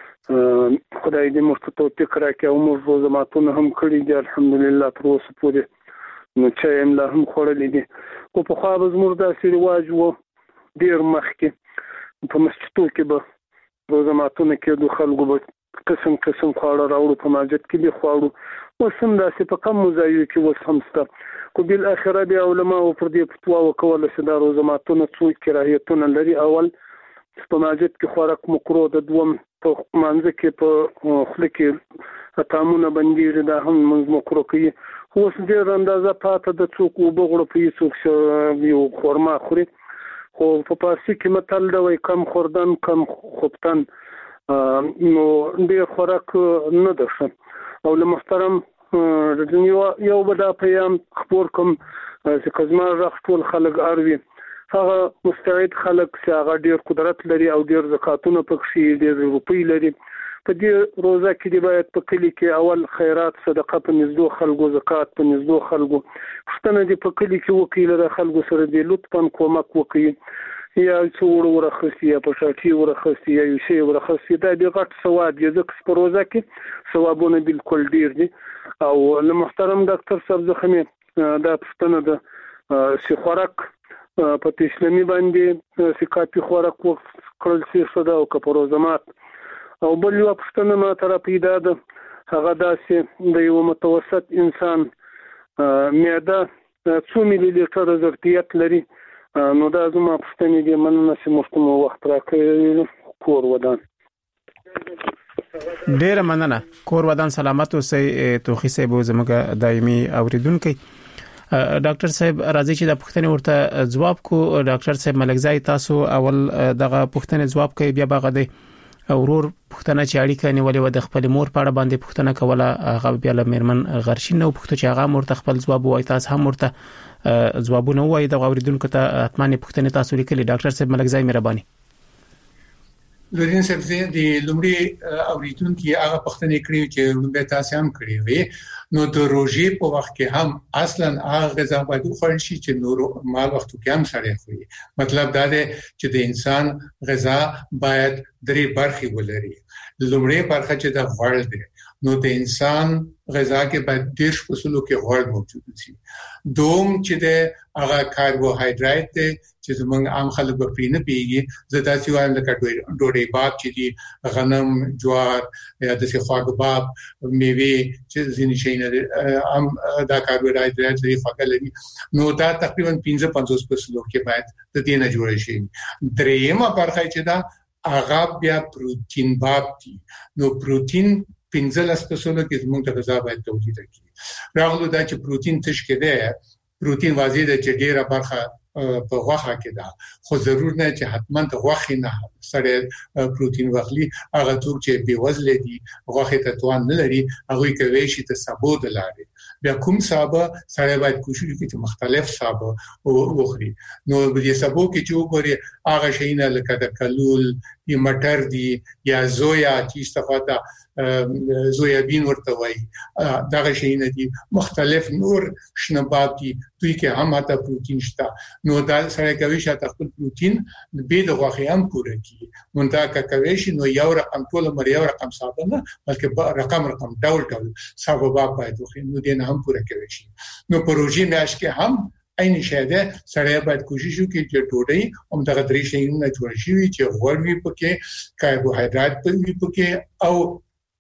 Speaker 7: خدای دې موږ ته توفیق راکړي او موږ روزه ماتونه هم کړی دي الحمدلله تر اوسه پورې نو چې هم لا هم خورلې دي او په خو به زموږ داسې رواج وو ډیر مخکې په مسجدو کې به روزه ماتونه کېدو خلکو به قسم قسم خواړه راوړو په مسجد کې به خواړو اوس هم داسې په کم ځایو کې اوس هم شته خو بل اخره بیا علماء پر دې فتوا وکوله چې دا روزه ماتونه څو کراهیتونه لري اول په مسجد کې خوراک مکروه ده دوم په منځ کې په خله کې تامونه بندي دا هم منځ مکروه کوي خو اوس ډېر اندازه پاته د څوک وبغړو په څوک یو خورما خوري خو په پارسي کې متل دا وای کم خوردن کم خوبتن نو ډېر خوراک نه ده او له محترم یو یو بدا پیام خبر کوم چې کزما راخ ټول خلک اروي هغه مستعد خلک چې هغه ډیر قدرت لري او ډیر زکاتونه پکې ډیر روپی لري په دې روزه کې دی باید په کلی کې اول خیرات صدقه په نزدو خلکو زکات په نزدو خلکو پښتنه دی په کلی کې وکیل د خلکو سره دی لطفاً کومک وکړي یا څور ورخصي یا په شاټي ورخصي یا یو شی ورخصي دا دی غټ ثواب دی ځکه په روزه کې ثوابونه بالکل ډیر دي او له محترم ډاکټر صاحب زخمي دا پښتنه د سی خوراک په اسلامي باندې سکاپي خوراک وکړل شي صدا او کپروزمات او بل یو پښتنه ما تر پیدا ده هغه داسې د یو متوسط انسان معده څو ملي لیټر ظرفیت لري نو دا زما پښتنې دي مننه چې مفتم وخت راکړي کور ودان
Speaker 3: ډیر مننه کور ودان سلامت اوسئ توخي صاحب زموږ دایمي اوریدونکو ډاکټر صاحب راځي چې د پښتنې ورته جواب کو ډاکټر صاحب ملکزای تاسو اول دغه پښتنې جواب کوي بیا باغ دی اورور پښتنه چې اړیکه نیولې و د خپل مور په اړه باندې پښتنه کوله هغه بیا له میرمن غرشین نو پښتو چې هغه مرته خپل جواب وایي تاسو هم مرته جوابونه وایي د اوریدونکو ته اتمنې پښتنې تاسو لیکلي ډاکټر صاحب ملکزای مهرباني
Speaker 4: لورین صاحب د لومړي اوریدونکو هغه پښتنې کړی چې لومړی تاسو هم کړی وي نو د روزي په وخت کې هم اصلا هغه غذا باید وخورل شي چې نور مال وخت کې هم سره خوري مطلب دا دی چې د انسان غذا باید درې برخې ولري لومړی برخه چې د غوړ دی نو د انسان غذا کې باید ډېر فصلو کې غوړ موجود شي دوم چې د هغه کاربوهایډریټ دی چې زمونږ عام خلک په پینه پیږي زدا چې وایم لکه ډوډۍ باب چې دی غنم جوار یا د خواږه باب میوه چې ځینې شي نه ام دا کاربوهایډریټ لري فقط لري نو دا تقریبا پنځه پنځوس فصلو کې باید د دې نه جوړ شي درېمه برخه چې دا هغه بیا پروتین باب دي نو پروتین پنځلس فصلو کې زموږ د غذا باید تولید کړي راغلو دا چې پروتین تش کې ده پروتین واضح ده چې ډیره برخه په غوښه کې ده خو ضرور نه چې حتما د غوښې نه سره پروتین واخلي هغه څوک چې بې وزله دي غوښه ته توان نه لري هغه کوي چې ته سبو د لاري بیا کوم سابه سره باید کوشش وکړي چې مختلف سابه وخوري نو د سابو کې چې وګوري هغه شیونه لکه د کلول یا مټر دي یا زویا چې استفاده زویابین ورته وایي دا شیونه دي مختلف نور شنبات دي دوی کې هم ماته پروتین شته نو دا سره کوي چې خپل پروتین به د غوښې هم پوره کړي مونږه کوي چې نو یو رقم ټول مر یو رقم سابه نه بلکې رقم رقم ډول ډول سابه باید وخوري نو دې نه هم پوره کوي شي نو پروژې میاش کې هم عین شاده سره باید کوشش وکړي چې ټوډۍ هم دغه درې شیونه جوړ شي چې غوړ وي پکې کاربوهایډریټ وي پکې او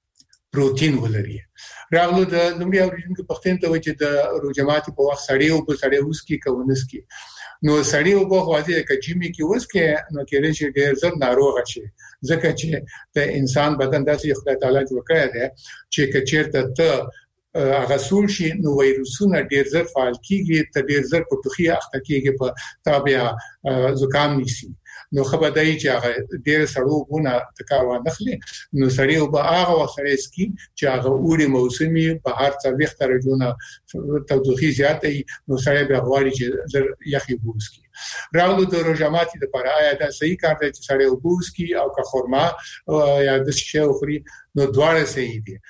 Speaker 4: پروتین ولري. راغلو د لومړي اوریدونکو پښتنه ته و چې د روجماتي په وخت سړی او په سړی اوس کې کونس کې نو سړی او په واځي کچېمي کې اوس کې نو کېږي چې ډېر زر ناروغ شي ځکه چې د انسان بدن داسې خدای تعالی جوړ کړی دی چې کچېرته ته هغه سول شي نو وایروسونه ډېر زر فعال کیږي ته ډېر زر په توخي اخته کیږي په تابع زکام نیسي نو خبردای چې هغه ډېر سړو بونه تکاوه نخلي نو سړی او به هغه سړی سکي چې هغه اوري موسمي په هر څه وخت درجونه توضیحي زیاتې نو سړی به غواړي چې یخي بوسکي راغلو د روجماتي د پاره آیا دا صحیح کار دی چې سړی وبوسکي او که خرما یا د شی خوري نو دواړه صحیح دي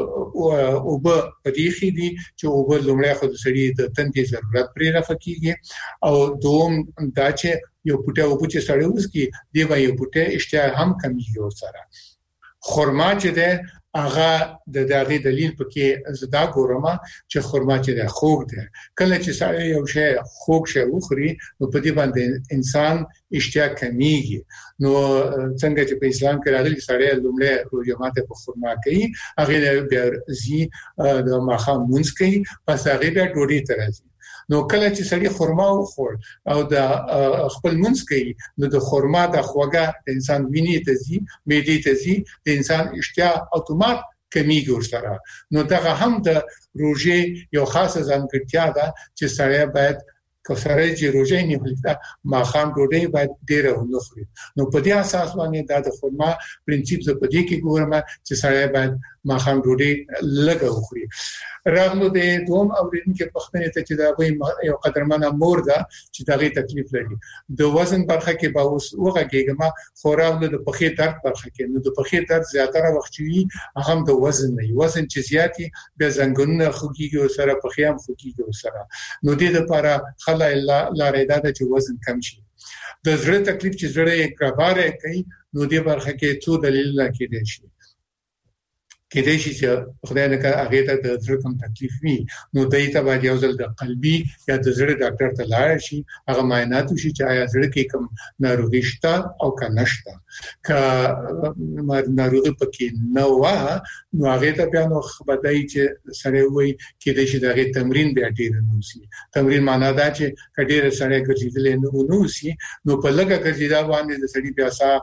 Speaker 4: او به پدې خې دي چې او به لومړی خو د سړی د تندې ضرورت پرې رافقيږي او دوم دا چې یو پټه او چې سړی وسکي دی به یو پټه اشتها هم کمیږي سره خرما چې ده هغه د دغه دلیل پکې زدا ګورما چې خرما چې ده خوږ ده کله چې سړی یو شی خوږ شی وخوري نو په دې باندې انسان اشتها کمیږي نو څنګه چې په اسلام کې راغلي سړی لومړی روجماته په خرما کوي هغه بیا زی د ماخام مونږ کوي پس هغه بیا ډوډۍ ترازي نو کله چې سړی خرما وخور او د خپل منځ کوي نو د خرما د خوګه د انسان ویني ته زی معدې ته زی د انسان اشتها اتومات کمیږي ورسره نو دا هم د روزي یو خاصه ځانګړتیا ده چې سړی باید کسره چې روزي نه ولته ما خام ډوډۍ باید ډیره ونخوري نو په دې اساس باندې دا د خرما پرنسيپ څه په دې کې ګورم چې سړی باید ما خام ډوډۍ لږه وخوري راغلو د دوم اوریدونکو پښتنه ته چې دا وایي یو قدرمنه مور ده چې دغه تکلیف لري د وزن برخه کې به اوس وګهګما خوراغلو د پخې درد برخه کې نو د پخې درد زیاتره وخت وي هغه د وزن نه وزن چې زیاتی به زنګونه خوږي او سره پخې هم خوږي او سره نو دې لپاره خلا لارې ده چې وزن کم شي د زړه تکلیف چې زړه کباره کوي نو دې برخه کې څو دلیل کېدای شي کېدای شي چې خدای نه کړه هغه ته د زړه کوم تکلیف وي نو دای ته باید یو ځل د قلبي یا د زړه ډاکټر ته لاړ شي هغه معاینات وشي چې آیا زړه کې کوم ناروغي شته او که نشته که ناروغي پکې نه و نو هغه ته بیا نو خبردای چې سره وي کېدای شي دغه تمرین بیا ډیر نوسی تمرین معنا دا چې کډیر سره ګرځیدل نو نوسی نو په لګه ګرځیدا باندې د سړي بیا سا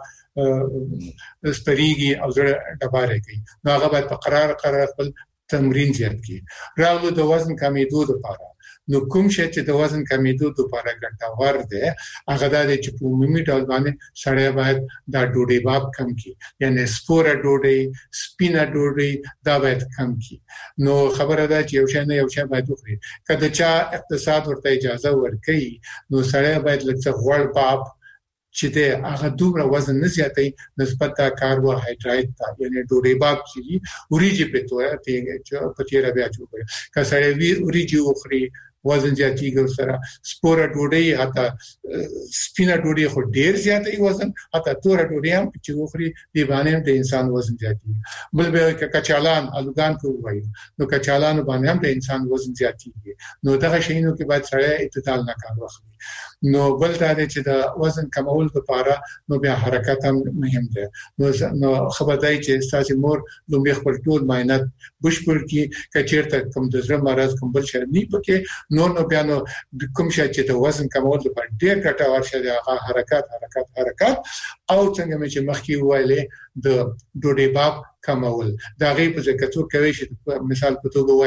Speaker 4: ستريږي او زړه ډباره کوي نو هغه باید په قرار قرار خپل تمرین زیات کړي راغلو د وزن کمیدو لپاره نو کوم شي چې د وزن کمیدو لپاره ګټور دی هغه د چې په عمومي ډول باندې سړی باید دا ډوډۍ باب کم کړي یعنی سپوره ډوډۍ سپینه ډوډۍ دا باید کم کړي نو خبره ده چې یو شی نه یو شی باید وخوري کله چې اقتصاد ورته اجازه ورکړي نو سړی باید لکه غوړ باب چې د هغه دومره وزن نه زیاتې نسبت د کاربوهایډریټ ته یعنی ډوډۍ باب چې وریجې په توګه ته په تیر بیا جوړه کسره وی وریجې وخوري وزن زیاتیږي سره سپوره ډوډۍ حتی سپینه ډوډۍ خو ډیر زیاتې وزن حتی تور ډوډۍ هم چې وخوري دی باندې د انسان وزن زیاتیږي بل به کچالان الوګان کوي نو کچالان باندې هم د انسان وزن زیاتیږي نو دغه شینو کې باید سره اعتدال نه کار واخلي نو بل دا چې د وزن کمول لپاره نو بیا حرکت هم مهم دی نو نو خبردای چې تاسو مور لومړی خپل ټول معاینات بشپړ کی کچیرته کوم د زړه مرز کوم بل شي نه پکې نو نو بیا نو کوم شي چې د وزن کمول لپاره ډیر ګټور شي د حرکت حرکت حرکت او څنګه چې مخکې وایلې د ډوډۍ باب کمول دا غي په ځکه څو کوي چې مثال په توګه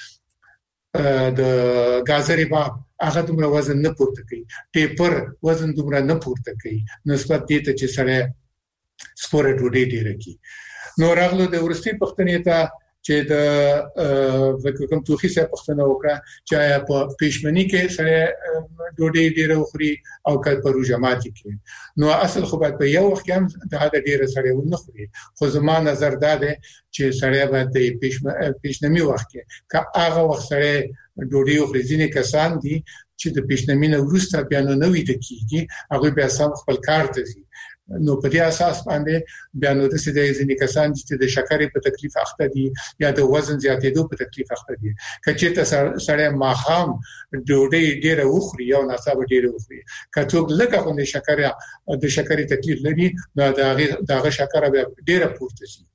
Speaker 4: وایم د غازری باب هغه دومره وزن نه پورته کوي ټیپر وزن دومره نه پورته کوي نسبت دې ته چې سره سپوره ډوډۍ ډیره کی نو راغلو د ورستي پښتنې ته چې د وکړم توخي سره پښتنه وکړه چې په پېشمنی کې سره ډوډۍ ډیره وخوري او کله په روجماتي کې نو اصل خو باید په یو وخت کې هم د ډیره سره ونه خوري خو زما نظر دا دی چې سره باید د پېشنمی وخت کې که هغه وخت سره ډوډۍ وخوري ځینې کسان دي چې د پېشنمی نه وروسته بیا نو نوې د کیږي هغه بیا سم خپل کار ته ځي نو په دې اساس باندې بیا نو د سې ځینې کسان چې د شکرې په تکلیف اخته دي یا د وزن زیاتېدو په تکلیف اخته دي کچې ته سره ماخام ډوډۍ ډیره وخوري او ناڅاپه ډیره وخوري کڅوګ لکه غوښنه شکرې د شکرې تکلیف لري دا دغه دغه شکر بیا ډیره پورته شي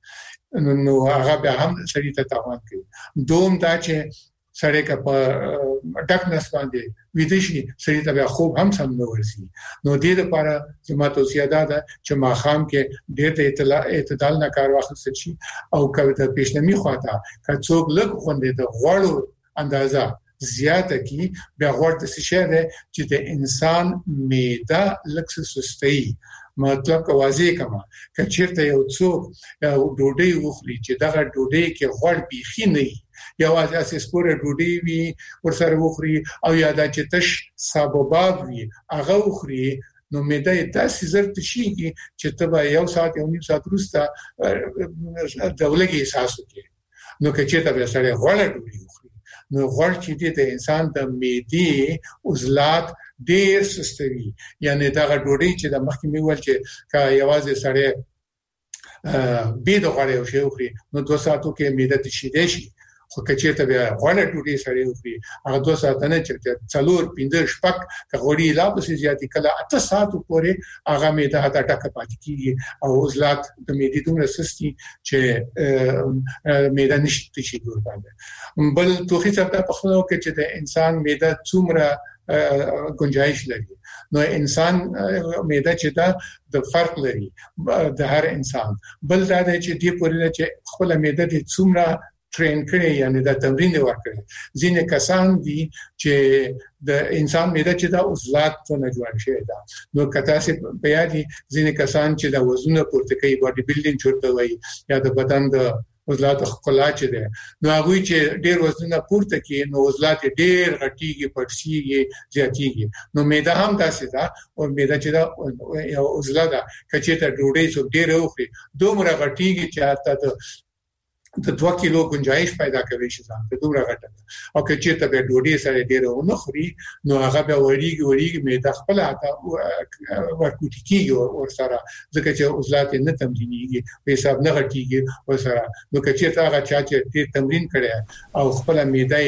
Speaker 4: نو هغه به هم سړی ته تاوان کوي. دوم دا چې سړی کا په ډک نس باندې ویدشي سړی ته خوب هم سم نه ورسي. نو دې لپاره زما توصیه ده چې ماخام کې ډېر اعتدال نه کار واخیستل شي او کله د پیشنمی خواته که څوک لږ خوندې د غوړو اندازه زیاته کی بیا غوړ د څه ده چې د انسان معده لږ سستي. مطلب که واضح کما که چیرته یو څوک ډوډۍ وخوري چې دغه ډوډۍ کې غوړ بيخي نه وي یا واسه سپوره ډوډۍ وي ورسره وخوري او یا د چتش سبباب وي هغه وخوري نو معده داسې زر تشيږي چې تبا یو ساعت یو نیم ساعت وروسته د ولګي احساس وکړي. نو که چیرته به سره غوړ ډوډۍ وخوري نو غوړ چې د انسان د معدې عضلات ډېر سستوي. یعنی دا ډوډۍ چې د مخکې میول چې کا یوازې سره به د غوړ یو شی وخوري نو دوه ساعتو کې معده تشیدې شي. خو کچې ته بیا غوړ ډوډۍ سره وخوري هغه دوه ساعت نه چې څلور پنځه شپږ غوړي لا په زیاتې کله اته ساعت پورې هغه معده هدا ټکه پاتې کیږي او عضلات د معدې دومره سستي چې معده نشي شي ګور باندې. بل توخي څه په خپلو کې چې د انسان معده څومره گنجائش لري. نو انسان معده چې دا د فرق لري د هر انسان. بل دا چې دی پورې چې خپل معده د څومره ټرین کړي یعنی دا تمرین ورکړي. ځینې کسان دي چې د انسان معده چې دا عضلات نه جوړ شي دا نو کته سي په یادي ځینې کسان چې دا وزن پورته کوي باډي بلډینګ چورته وایي یا د بدن د عضلات خلا چې ده نو هغه چې ډېر وزن پورته کوي نو عضلات ډېر غټيږي پړسيږي زیاتيږي. نو معده هم داسې ده او معده چې دا یو عضله ده کچې ته ډوډۍ څو ډېر وخوري دومره غټيږي چې حتی د دوه کیلو گنجائش پیدا کوي شي ځان ته دومره غټه. او که چیرته به ډوډۍ سره ډېر ونه خوري نو هغه به وړيږي وړيږي معده خپل اته ورکوټی کیږي او سره ځکه چې عضلات نه تمرینيږي په حساب نه غټيږي او سره. نو که چیرته هغه چا چې تمرین کړي او خپل معده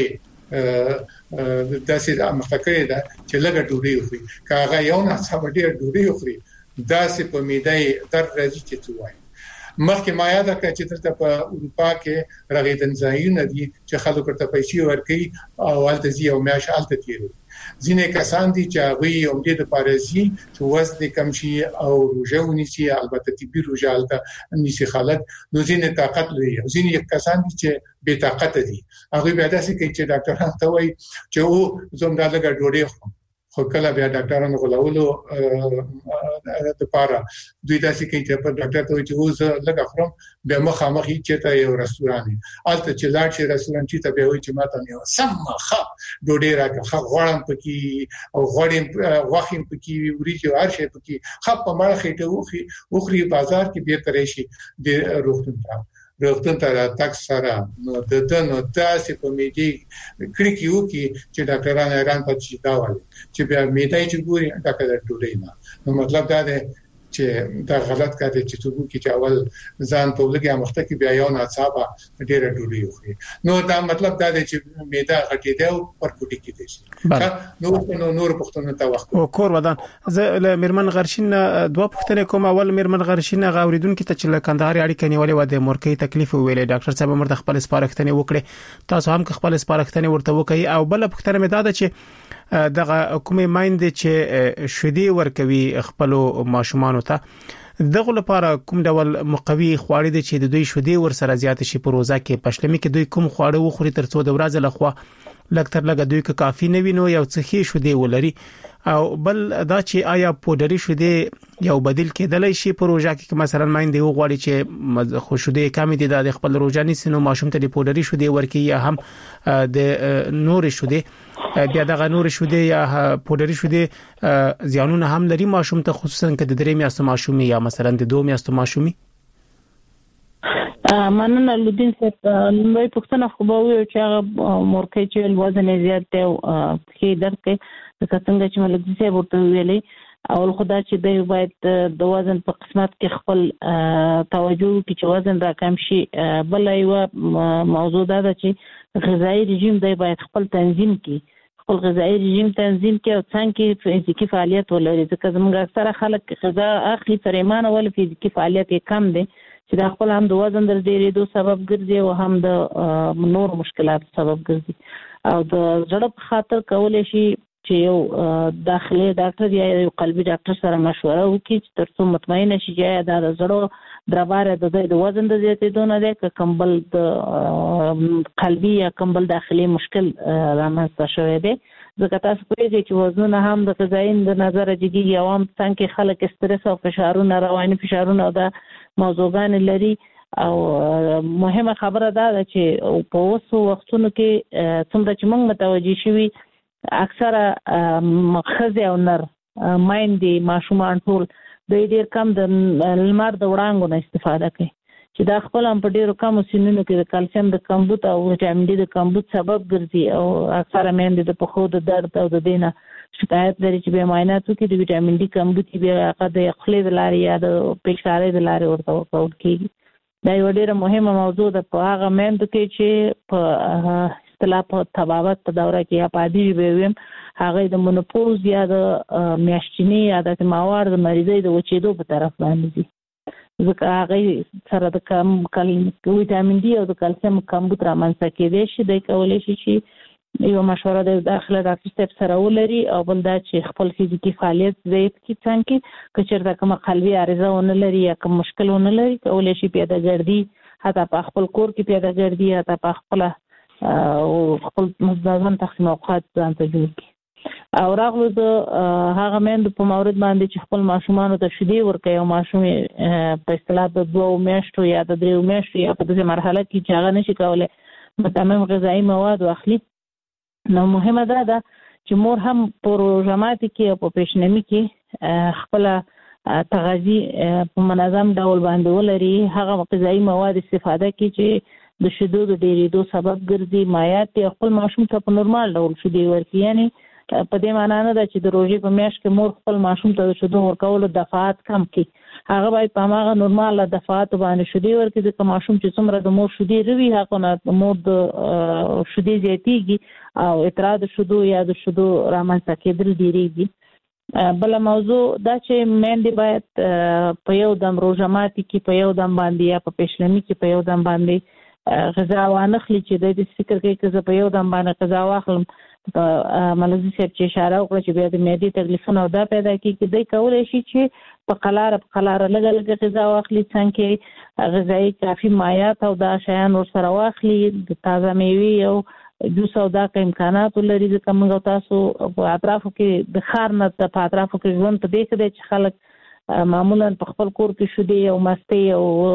Speaker 4: داسې مختکړه ده چې لږه ډوډۍ وخوري کاغه یو نه څه ډېر ډوډۍ وخوري داسې په معده در راځي چې توای. مخکې ما یاد کړ چې ترته په اروپا کې رغیدن ځایونه دي چې خلکو ته پیسې ورکړي او حالت زی او میاش حالت تیري. ځینې کسان دي چې هغه هم دې د پاريزي چې وزن کم شي او روزه ونیسي البته طبي روزه حالت نيسي خلک نو ځینې طاقت لري. ځینې کسان دي چې بے طاقت دي هغه بیا داسې کوي چې ډاکټر ته وایي چې او زوم دا لګا ډوډۍ خورم خو کله بیا ډاکټرانو غولولو د پاره دوی داسې کوي چې په ډاکټر ته چې اوس لګا خورم بیا مخامخ چې ته یو رستوران الته چې لاړ شي رستوران چې ته بیا وایي چې ماته نه سمخه ډوډۍ راکړه غوړم پکې او غوړم غوښیم پکې وریجو هر شي پکې خپ په مړه خېټه وخي وخري بازار کې به ترې شي د روغتون ته روغتون ته تک سره نو د دنو تاسو په میډي کړکیو کې چې ډاکټرانو ایران په چي دا وایي چې بیا میډای چې ګوري ډاکټر ټولې نه. نو مطلب دا دی چې دا غلط کار دی چې څوک چې اول ځان په لګي مخته کې بیا یو نه صاحب ډېر ډوډۍ وخوري نو دا مطلب دا دی چې میډا غټې دی او پرکوټي کې دي. نو نو نور پښتون ته وخت
Speaker 3: او کور ودان زه مرمن غرشین دوه پښتنه کوم اول مرمن غرشین غوریدونکو ته چې کندهار اړیکې نیولې و د مورکې تکلیف ویلې ډاکټر صاحب مرته خپل سپارښتنه وکړي تاسو هم خپل سپارښتنه ورته وکړي او بل پښتنه مې دا ده چې دغه حکومت مایند چې شودي ورکوي خپل ماشومان ته دغه لپاره کوم ډول مقوي خواړه دي چې د دوی شودي ور سره زیات شي په روزه کې پښلمي کې دوی کوم خواړه وخوري ترڅو د ورځې لخوا لکتر لګ دوی کې کافي نه وینو یو څه شودي ولري او بل دا چې آیا پودری شودي یو بدیل کېدلای شي په روزه کې مثلا مایند یو غواړي چې خو شودي کم دي د خپل روزه نسینو ماشوم ته د پودری شودي ورکي یا هم د نور شودي بیا دغه نور شودي یا پودری شودي زیانونه هم لري ماشوم ته خصوصا کې د درې میاشتو ماشومي یا مثلا د دوه میاشتو ماشومي.
Speaker 5: مننه لودین صاحب لومړی پوښتنه خو به وي چې هغه مورکې چې وزن زیات دی او کې درد کوي لکه څنګه چې ملک صاحب ورته ویلي اول خدا چې دی باید د وزن په قسمت کې خپل توجه وکړي چې وزن را کم شي. بل یو موضوع دا ده چې غذایی رژیم دی باید خپل تنظیم کړي خپل غذایی رژیم تنظیم کړي او څنګه فزیکی فعالیت ولري ځکه زموږ اکثره خلک غذا اخلي تر ایمان ول فزیکی فعالیت یې کم دی چې دا خپل هم د وزن د ډېرېدو سبب ګرځي او هم د نور مشکلات سبب ګرځي. او د زړه په خاطر کولای شي چې یو داخلي ډاکټر یا یو قلبي ډاکټر سره مشوره وکړي چې ترڅو مطمئن شي چې دا د زړه درباره د وزن د زیاتېدو نه دی که کوم بل د قلبي یا کوم بل داخلي مشکل رامنځته شوی دی. ځکه تاسو پوهیږئ چې وزنونه هم د غذایي د نظره جدي عوام څنګه خلک استرس او فشارونه رواني فشارونه او د موضوعګان لري. او مهمه خبره دا ده چې په اوسو وختونو کې څومره چې موږ متوجي شوي اکثره مخزه او نر مایندې ماشومان ټول د ډېر کم د لمر د وړانګو نه استفاده کوي چې دا خپل هم په ډېرو کمو سنونو کې د کلسیم د کمبود او وټامین ډي د کمبود سبب ګرځي. او اکثره میندې د پښو د درد او د دینه شکایت لري چې به معاینات وکړي د وټامین ډي کمبود بیا هغه د خولې د لارې یا د پیښارې د لارې ورته ورکول کېږي. دا یو ډېره مهمه موضوع ده په هغه میندو کې چې په اصطلاح په طبابت په دوره کې یا په عادي ژبه ویم هغه د منوپوز یا د میاشتني عادت ماوار د مریضۍ د وچېدو په طرف باندې دي. ځکه هغه سره د کم وټامین ډي او د کلسیم کمبود رامنځته کېدای شي. دی کولی شي چې یو مشوره د داخله ډاکټر صاحب سره ولري او بل دا چې خپل فزیکي فعالیت ضعیف کړي څنګه که چېرته کومه قلبي عارضه ونه لري یا کوم مشکل ونه لري کولی شي پیاده ګرځي حتی په خپل کور کې پیاده ګرځي حتی په خپله او خپل منظم تقسیم اوقات ځان ته جوړ کړي. او راغلو د هغه میندو په مورد باندې چې خپل ماشومانو ته شیدې ورکوي او ماشوم په اصطلاح د دوو میاشتو یا د دریو میاشتو یا په داسې مرحله کې چې هغه نشي کولی متمم غذایي مواد واخلي. نو مهمه دا ده چې مور هم په روژه کې او په پیشنمي کې خپل تغذیه په منظم ډول باندې ولري. هغه غذایي مواد استفاده کوي چې د شیدو د ډېرېدو سبب ګرځي. مایعات خپل ماشوم ته په نورمال ډول شیدې ورکړي. یعنی په دې معنی نه ده چې د روژې په میاشت کې مور خپل ماشوم ته د شیدو ورکولو دفعات کم کړي. هغه باید په هغه نورمال دفعات باندې شیدې ورکړي ځکه ماشوم چې څومره د مور شیدې روي هغه نه مور د شیدې زیاتېږي او اعتراض د شیدو یا د شیدو رامنځته کېدل ډېرېږي. بله موضوع دا چې میندې باید په یو دم روژه ماتي کې په یو دم باندې یا په پیشلمي کې په یو دم باندې غذا وانخلي چې د دې فکر کوي که زه په یو دم باندې غذا واخلم ملازم صاحب چې اشاره وکړه چې بیا د معدې تکلیفونه او دا پیدا کېږي. دی کولی شي چې په قلاره په قلاره لږه لږه غذا واخلي څنګه غذایي کافي مایعات او دا شیان ورسره واخلي د تازه میوې او جوس او دا که امکانات ولري ځکه موږ تاسو په اطرافو کې د ښار نه په اطرافو کې ژوند په دې ښه دی چې خلک معمولا په خپل کور کې شیدې او مستې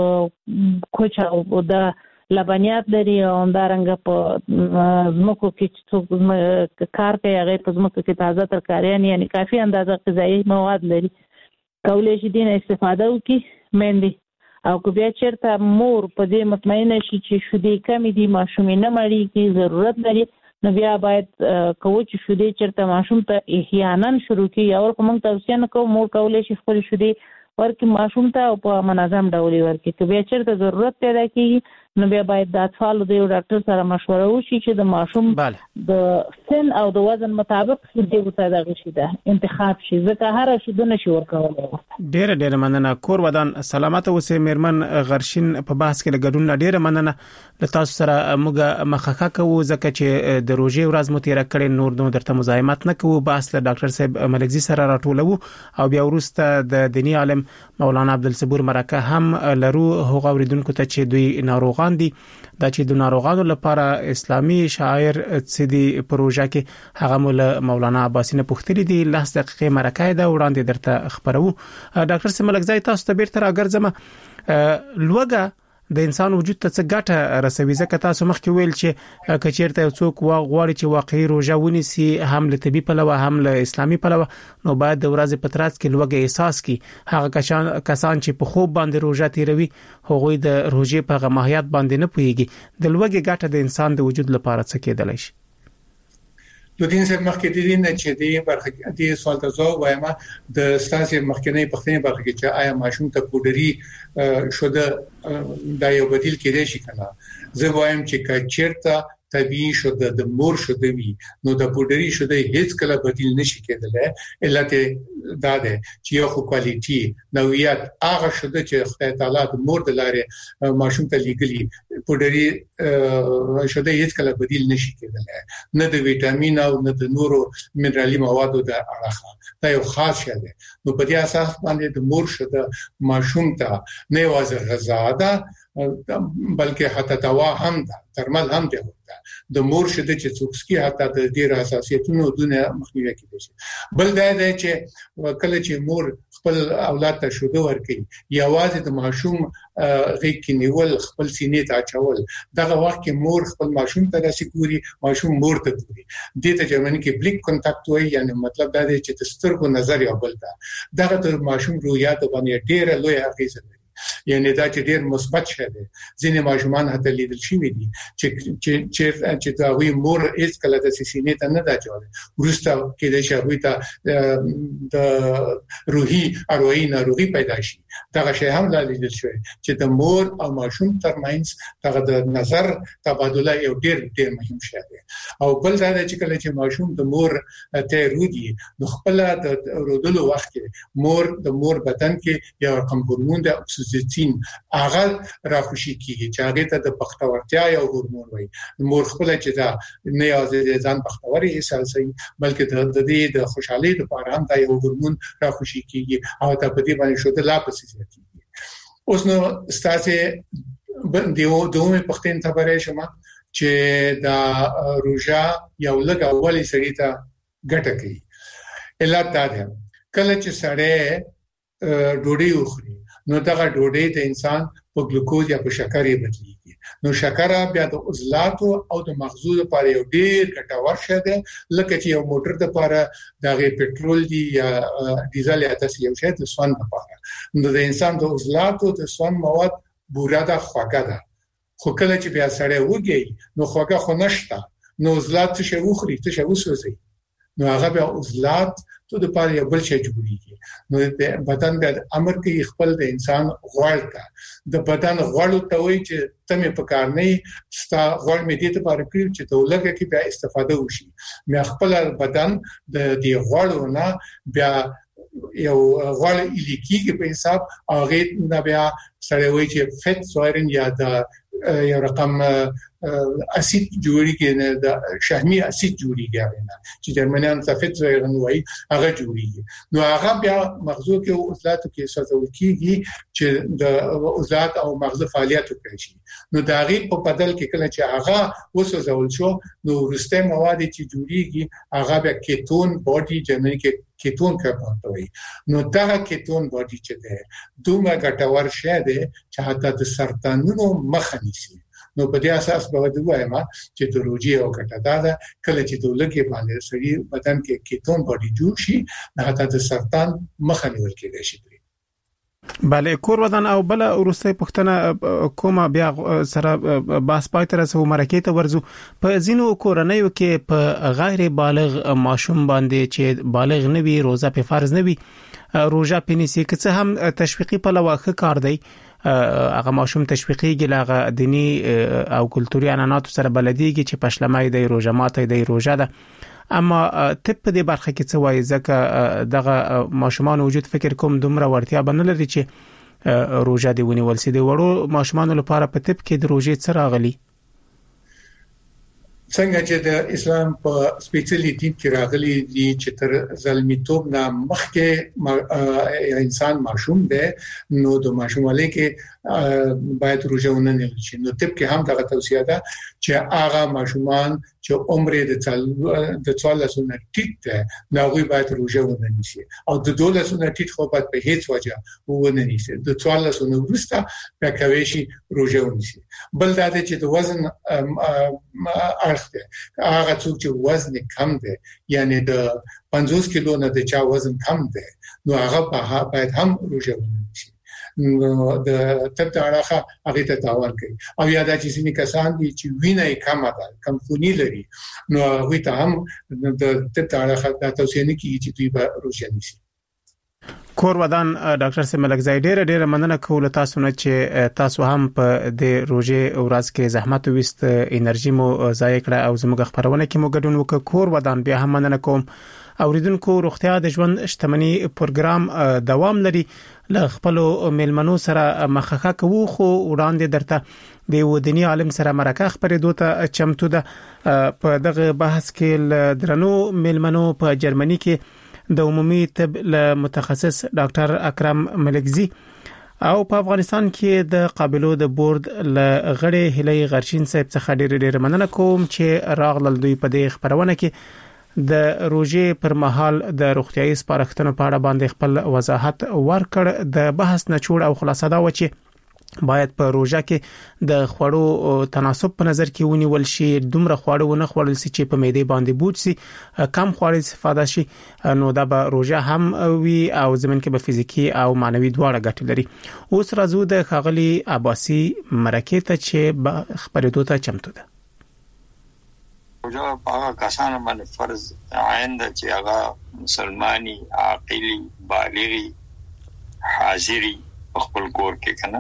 Speaker 5: او کوچ او دا لبنیات لري او همدارنګه په ځمکو کې چې څوک کار کوي هغې په ځمکو کې تازه ترکاریان یعنې کافي اندازه غذایي مواد لري. کولی شي دې نه استفاده وکړي میندې. او که بیا چېرته مور په دې مطمئنه شي چې شیدې کمې دي ماشوم یې نه مړېږي ضرورت لري نو بیا باید کوو چې شیدې چېرته ماشوم ته احیانا شروع کړي یا ورکو موږ توصیه نه کوو مور کولی شي خپلې شیدې ورکړي ماشوم ته او په منظم ډول یې ورکړي. که بیا چېرته ضرورت پیدا کېږي نو بیا باید د اطفالو د یو ډاکټر سره مشوره وشي چې د ماشوم د سن او د وزن مطابق شیدې ورته دغه شي ده انتخاب شي ځکه هره شیدو نشي ورکولی.
Speaker 3: ډېره ډېره مننه. کور ودان سلامته اوسئ. میرمن غرشین په بحث کې له ګډون نه ډېره مننه. له تاسو سره موږ مخه کوو ځکه چې د روژې ورځ مو تېره کړې نور نو درته مزاحمت نه کوو. بحث له ډاکټر صاحب ملکزي سره راټولوو او بیا وروسته د دیني عالم مولانا عبدالصبور مرکه هم لرو. هغه اوریدونکو ته چې دوی ناروغان دي دا چې د ناروغانو لپاره اسلامي شاعر څه دي پروژه کې هغه مول مولانا عباسي نه پوښتنه دي لس دقیقې مرکه ده وړاندې درته خبرو. ډاکټر صاحب ملکزي تاسو ته بیرته راګرځم. لوګه د انسان وجود ته څه ګټه رسوي ځکه تاسو مخکې ویل چې کچیرته یو څوک غواړي چې واقعي روژه ونیسي هم له طبي پلوه هم له اسلامي پلوه نو باید د ورځې په ترڅ کې لوګه احساس کی. هغه کسان چې په خوب باندې روژه تیروي هغوی د روژې په غماهیت باندې نه پوهیږي. د لوګي ګټه د انسان د وجود لپاره څه کېدلی شي؟
Speaker 4: دو دین سره مخکې د دې نه چې دی برخه دې سوال ته ځواب وایم د ستاسو مخکنی پښتنې برخه کې چې آیا ماشوم ته پودري شوده دا یو بدیل کېدای شي کنه. زه وایم چې کچیرته طبيعي شوده د مور شوده وي نو د پودری شوده هیڅ کله بدیل نشي کېدلی الا ته دا ده چې یو خو کوالټي نوعیت هغه شوده چې خدای تعالی د مور د لارې ماشوم ته لګلی پودری شوده هیڅ کله بدیل نشي کېدلی نه د وټامین او نه د نورو منرالي موادو د اړخه دا یو خاص شی ده نو په دې اساس باندې د مور شوده ماشوم ته نه واځي غذا ده بلکې حتی دوا هم ده ترمل هم ده د مور شده چې څوکسکی حتی د ډیر حساسیتونو دونه مخنیوي کوي بل دا ده چې کله چې مور خپل اولاد ته شوده ورکړي یوازې د ماشوم غیږ کې نیول خپل سینې ته اچول دغه وخت کې مور خپل ماشوم ته راسي ګوري ماشوم مور ته ګوري د ته جرمني کې بلیک کنټاکټ وایي یعنی مطلب دا دی چې د سترګو نظر یو بل ته دغه د ماشوم روحیات باندې ډیر لوی اغیزه لري یعنی دا چې ډیر مثبت شی دی ځینې ماشومان هته لیدل شوی دي چې چې چې دا وی مور هیڅ کله د سینې ته نه دا چوله ورسته کې د شوی ته د روحي اروي ناروغي پیدا شي دا شی هم لیدل شوی چې د مور او ماشوم ترمنځ دغه د نظر تبادله یو ډیر ډیر مهم شی دی او بل دا چې کله چې ماشوم د مور ته رودي نو خپل د رودلو وخت کې مور د مور بدن کې یو رقم هورمون د اکسیټوسین هغه راخوشي کیږي چې هغه ته د بختورتیا یو هورمون وایي مور خپل چې دا نه یوازې ځان بختوري احساسوي بلکې د دې د خوشحالي لپاره هم دا یو هورمون راخوشي کیږي او ته په دې باندې شو د لا پسې کیږي اوس نو ستاسو دیو دومره پختین ته برای شما چې دا روجا یو لګ اولی سړی ته ګټه کوي الا دا ده کله چې سړی ډوډۍ وخوري نو دا ډوډۍ د انسان په ګلوکوز یا په شکر یې بدلیږي نو شکر بیا د عضلاتو او د مغزو لپاره یو ډیر ګټور شی دی لکه چې یو موټر لپاره دغه پټرول دی یا ډیزل یا تاسو یو شی د سون لپاره نو د انسان د عضلاتو د سون مواد بوره ده خوږه ده خو کله چې بیا سړی وږي نو خوږه خو نشته نو عضلات څه وخوري څه وسوځي نو هغه بیا عضلات ته د پاره یو بل شی جوړیږي نو د بدن د امر کې خپل د انسان غوړ کا د بدن غوړ ته وایي چې تمه په کار نه ستا غوړ مې دې ته پاره کړی چې ته لږه کې بیا استفاده وشي مې خپل بدن د دې غوړ نه بیا یو غوړ الیکيږي په حساب هغه نه بیا سره وایي چې فټ سویرن یا د یو رقم اسید جوړیږي نه د شحمي اسید جوړیږي نه چې جرمنیان صفت سویرن وایي هغه جوړیږي نو هغه بیا مغزو کې او عضلاتو کې ساتل کیږي چې د عضلات او مغز فعالیت کوي نو دا غي په بدل کې کله چې هغه وسوځول شو نو ورسته مواد چې جوړیږي هغه بیا کیتون باډي جرمني کې کیتون کاربوهایډریټ نو دا کیتون باډي چې ده دومره ګټور شی دی چې حتی د سرطانونو مخه نیسي نو په دې اساس به د وایم چې د روجي او کټه دا ده کله چې د لګي باندې سړي بدن کې کیتون باډي جوړ شي نه حتی د سرطان مخه نیول کېږي شي
Speaker 3: بله کور ودان او بل ورسته پښتنه کومه بیا سره باس پای تر سو مرکه ته ورزو په زینو کورنیو کې په غیر بالغ ماشوم باندې چې بالغ نه وي روزه په فرض نه وي روزه پنيسي که څه هم تشویقي په لواخه کار دی هغه ماشوم تشویقي ګلاغه دینی او کلتوري عنعنات سره بلديږي چې پښلمای دی روزه ماته دی روزه ده اما تپ دې برخه کې څه وایي ځکه دغه ماشومان وجود فکر کوم دومره ورتیا بنلري چې روزه دی ونیول سي دی وړو ماشومان لپاره په تپ کې د روزه څه راغلي
Speaker 4: څنګه چې د اسلام په سپیشلیټی کې راغلي دي چې تر ظلمیتوب نه مخکې انسان معصوم دی نو د معصومالۍ کې باید روزه ونیول شي نو تپ کې هم دغه توصیه ده چې هغه معصومان چې عمر د څل د څوارلسونه ټیټ ده نو غوي باید روزه ونیول شي او د دولسونه ټیټ خو باید په هیڅ وجه ونیول شي د څوارلسونه ورسته په کوي شي روزه ونیول شي بل دا چې د وزن اړخ هغه څوک چې وزن کم دی یعنی د پنځوس کیلو نه د چا وزن کم دی نو هغه باید هم روزه ونیول شي نو د تبت اړه هغه ته تاوان کوي او یا د چې څنګه کسان دي چې وینه یې کم ده کم خونی لري نو هغه ته هم د تبت اړه د توصیه نه کیږي چې دوی به روزه نیسي
Speaker 3: کور ودان ډاکټر سیملک زای ډېر ډېر مننه کوم تاسو نه چې تاسو هم په د روزه ورځ کې زحمت وست انرژي مو ضایع کړه او زموږ خبرونه کې مو ګډون وکړ. کور ودان بیا هم مننه کوم. اوریدونکو روغتیا د ژوند شتمنۍ پروګرام دوام لري. ل خپل میلمنو سره مخخه کوو خو وړاندې درته د ودني عالم سره مرکه خبرې دوته چمتو ده. په دغه بحث کې درنو میلمنو په جرمني کې د عمومي طب له متخصص ډاکټر اکرم ملکزی او په افغانستان کې د قابلو د بورډ له غړي هلي غرشین صاحب څخه ډېر ډېر مننه کوم چې راغلل دوی په دې خبرونه کې د روزه پر مهال د روغتيایي سپارښتنو په اړه باندې خپل وضاحت ورکړ. د بحث نچوړ او خلاصه دا و چې باید په روزه کې د خوړو تناسب په نظر کې ونیول شي. دومره خواړه ونه خوړل شي چې په معده باندې بوج شي. کم خواړه استفاده شي نو دا به روزه هم وي او زمين کې به فزیکی او مانوي دواړه ګټه لري. اوس راځو د خاغلی عباسي مرکه ته چې خبرېدو ته چمتو ده.
Speaker 8: روزه هغه کسان باندې فرض عین ده چې هغه مسلمانی عاقلی بالغی حاضری خپل کور کې کنه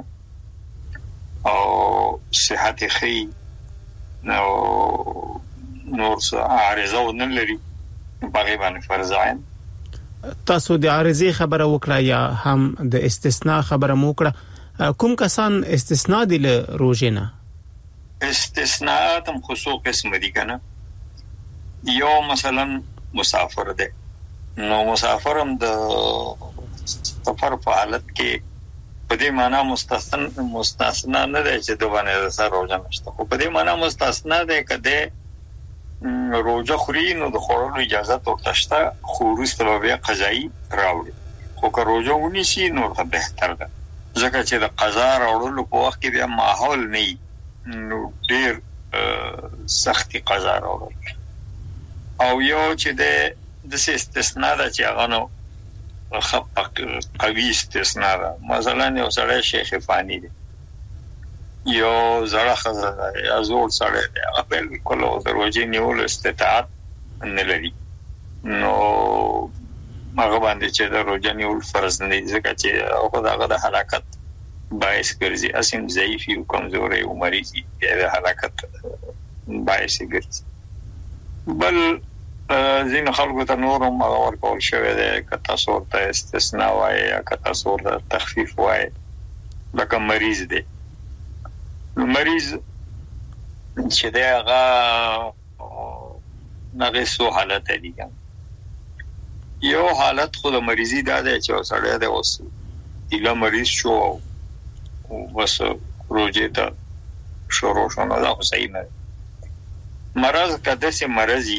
Speaker 8: او صحت خي نو نور څه عارضه ونه لري باغی باندې فرض عین.
Speaker 3: تاسو د عارضه خبره وکړه یا هم د استثناء خبره مو وکړه؟ کوم کسان استثناء دي له روزه نه؟
Speaker 8: استثناءات هم خصوص قسم دي کنه. یو مثلا مسافر ده نو مسافر هم د سفر په حالت کې په دې معنا مستثنا مستثنا نه دی چې د باندې سره روزه نشته. خو په دې معنا مستثنا دی کده روزه خوري نو د خورلو اجازه ورته شته خو وروسته به قضایي راوړي. خو که روزه ونیسي نو ته بهتر ده ځکه چې د قضا راوړلو په وخت کې بیا ماحول نه نو ډېر سختي قضا راوړل. او یو چې د د استثناء ده چې هغه نو خپ قوی استثناء ده. مثلا یو سړی شیخ فانی دی یو زړه خزه یا زور سړی دی هغه بالکل د روزې نیول استطاعت نه لري نو هغه باندې چې د روزې نیول فرض نه دي ځکه چې هغه دغه د حرکت باعث ګرځي اسیم ضعیف او کمزوري او مریضي د حرکت باعث ګرځي. بل زین خلکو ته نورم هغه ورکول شوی دی که تاسو ته استثناء وایي یا که تاسو ته تخفیف وایي لکه مریض دی. مریض چې دی هغه هغه څو حالت دي. یو حالت خو د مریضي دا دی چې سړی دی اوس ایله مریض شو او بس روزه ته شروع شو نو دا خو صحیح نه. مرض کده سي مرضی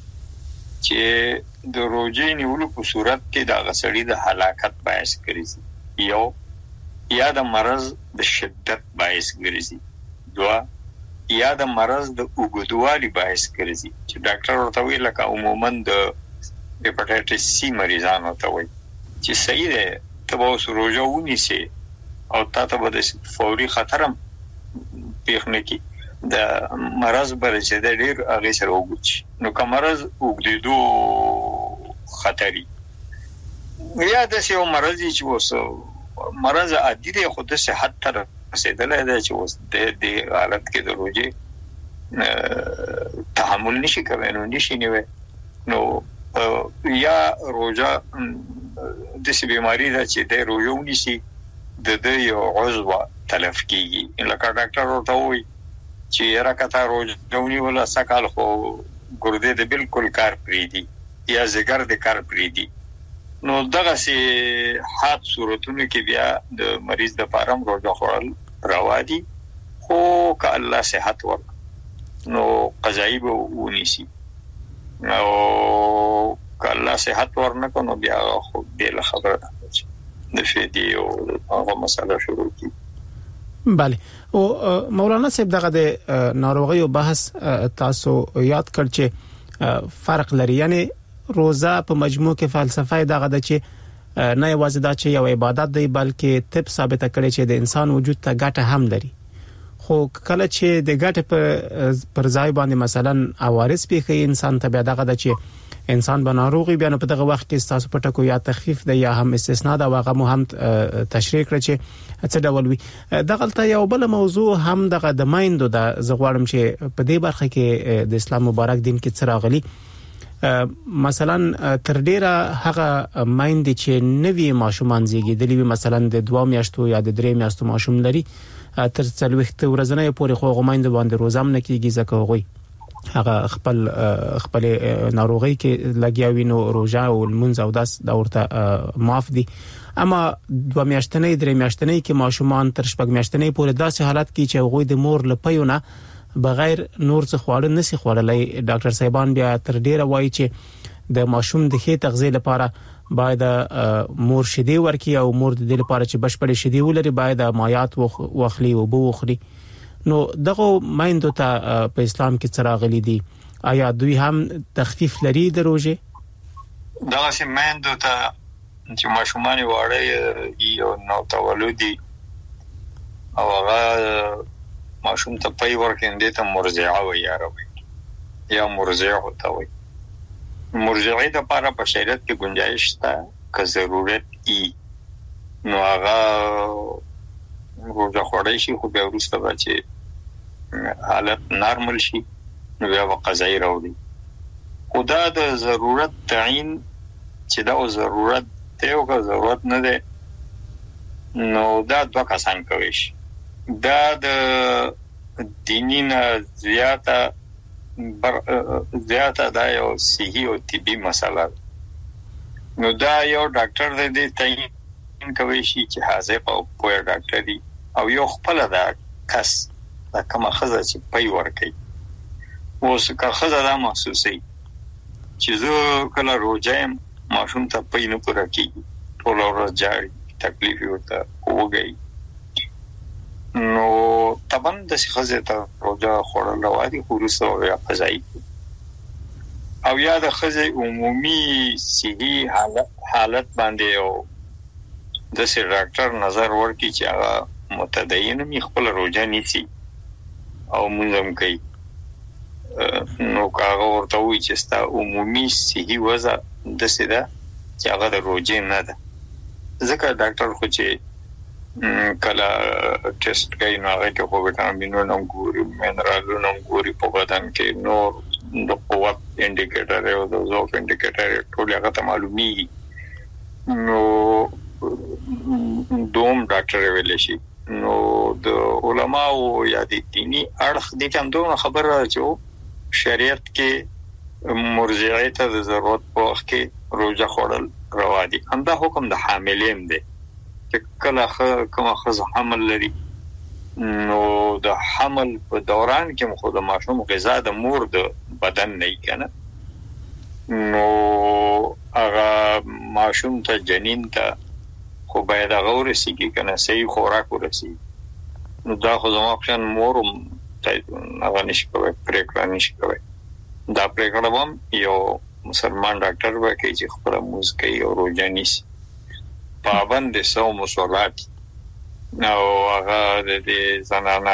Speaker 8: چې د روزې نیولو په صورت کې د غسړې د هلاکت باعث ګرځي یو یا د مرض د شدت باعث ګرځي دوا یا د مرض د اوږدوالي باعث ګرځي چې ډاکټر ورته ویل لکه عموما د هپاتایټس سی مریضانو ته وایي چې صحیح ده ته به اوس روزه ونیسي او تاسو به د فوري خطر هم پیښ نه کی د مرض بر چې د ډیر هغه سره وګوري نو کوم مرض وګړي خطري یا د سیو مرض چې وسو مرض عادي دی خو د صحت تر رسیدلای دی چې وس د دې حالت کې د روزه تحمل نشي کوي نو نشي نیوي نو یا روزه د سی بیماری ده چې د روزه ونیسي د د یو عضو تلف کیږي لکه ډاکټر ورته وایي چې راکته روزونی ولا سکال خو ګردې د بالکل کار پریدي یا زګر د کار پریدي نو دغه سي حاد صورتونو کې بیا د مریض د فارم روزه خورل روا دي خو که الله صحت ورک نو قضایي به ونیسي نو که الله صحت ورنکو نو بیا خو بل خبره ده د فدیه او هغه مسله شروع کی.
Speaker 3: بله او مولانا صاحب دغه د ناروغي او بحث تاسو یاد کړ چې فرق لري یعنی روزه په مجموع کې فلسفه دغه د چې نه یوازې دا چې یو عبادت دی بلکې طب ثابت کړي چې د انسان وجود ته ګټه هم لري خو کله چې د ګټ په پر ځای باندې مثلا عوارض پیخي انسان ته بیا دغه د چې انسان به ناروغي بیا په دغه وخت کې تاسو په ټکو یا تخفیف د یا هم استثناء دا واغه مهم تشریح کړ چې څه ډول وي. دغه ته یو بل موضوع هم دغه د مایندو د زغوړم چې په دې برخه کې د اسلام مبارک دین کې څه راغلي. مثلا تر ډیره هغه مایند چې نوی ماشومان زیږیدلی وي مثلا د دوه میاشتو یا د درې میاشتو ماشوم لري تر څلويخت ورځې پورې خو غومایند باندې روزام نه کیږي ځکه غوي هغه خپل خپل ناروغي کې لګیاوي نو روزه او المنځ او داس دا ورته معاف دي. اما دوه میاشتنې درې میاشتنې کې ماشومان تر شپږ میاشتنې پورې داسې حالت کې چې غوي د مور لپیونه بغیر نور څه خواړه نسی خوړلای. ډاکټر صاحبان بیا تر ډیره وایي چې د ماشوم د ښه تغذیه لپاره باید مور شیدې ورکړي او مور د دې لپاره چې بشپړې شیدې ولري باید مایات واخلي او بو وخوري. نو دغه مایندو ته په اسلام کې څه راغلي دي؟ آیا دوی هم تخفیف لري د روزه؟
Speaker 8: دغه سي مایندو ته چې ماشومان واړه یو نو تولدي او هغه ماشوم ته پي ورکړي ته مرضعه وي عربي یا مرضعه ہوتا وي. مرضعه د لپاره په شریعت کې گنجائش شته که ضرورت ای نو هغه روزه خوړی شي خو بیا وروسته به چې حالت نارمل شي نو بیا به قضایي راوړي. خو دا د ضرورت تعین چې دا ضرورت دی او که ضرورت نه دی نو دا دوه کسان کوي شي. دا د دینی نه زیاته بر زیاته دا یو صحي او طبي مسله نو دا یو ډاکټر دې تعین کوي شي چې حاضر او پوهه ډاکټر دی او یو خپل دا کس دا کومه خزه چې پي ورکي اوس که خزه دا محسوسي چې زه کله روزایم ماشوم ته پي نه پوره کیږي ټول ورځ جاړي تکلیف ورته وګي نو طبعا د خزه ته روزه خورل راوړي خو وروسته یا قضایي او یا د خزه عمومي صحي حالت حالت باندې او د سر ډاکټر نظر ورکړي چې هغه متدین می خپل روزه نیسي او منظم کوي نو هغه ورته وایي چې ستا عمومي صحي وضع د سده چې هغه د روزه نه ده ځکه ډاکټر خو چې کله ټیسټ کوي نو هغه کې په وټامینونو ګوري منرالونو ګوري په بدن کې نو د قوت انډیکیټر او د زوف انډیکیټر ټول هغه ته معلومي نو دوم ډاکټر ویل شي نو د علماو یا د دینی اړخ د کوم دوه خبره چې شریعت کې مرجعه ته د ضرورت په وخت کې روزه خوړل روا دي. همدا حکم د حاملین دی چې کله کومه خزه حمل لري نو د حمل په دوران کې مخ د ماشوم غذا د مور د بدن نه کنه نو هغه ماشوم ته جنین ته خو باید هغه ورسیږي کنه صحیح خوراک ورسیږي نو دا خو زموږ خپل مور هغه نشي کوي پریکړه نشي کوي. دا پریکړه هم یو مسلمان ډاکټر وکړي چې خپل موز کوي او روزه نیسي پابند صوم و صلات نو هغه د زنانه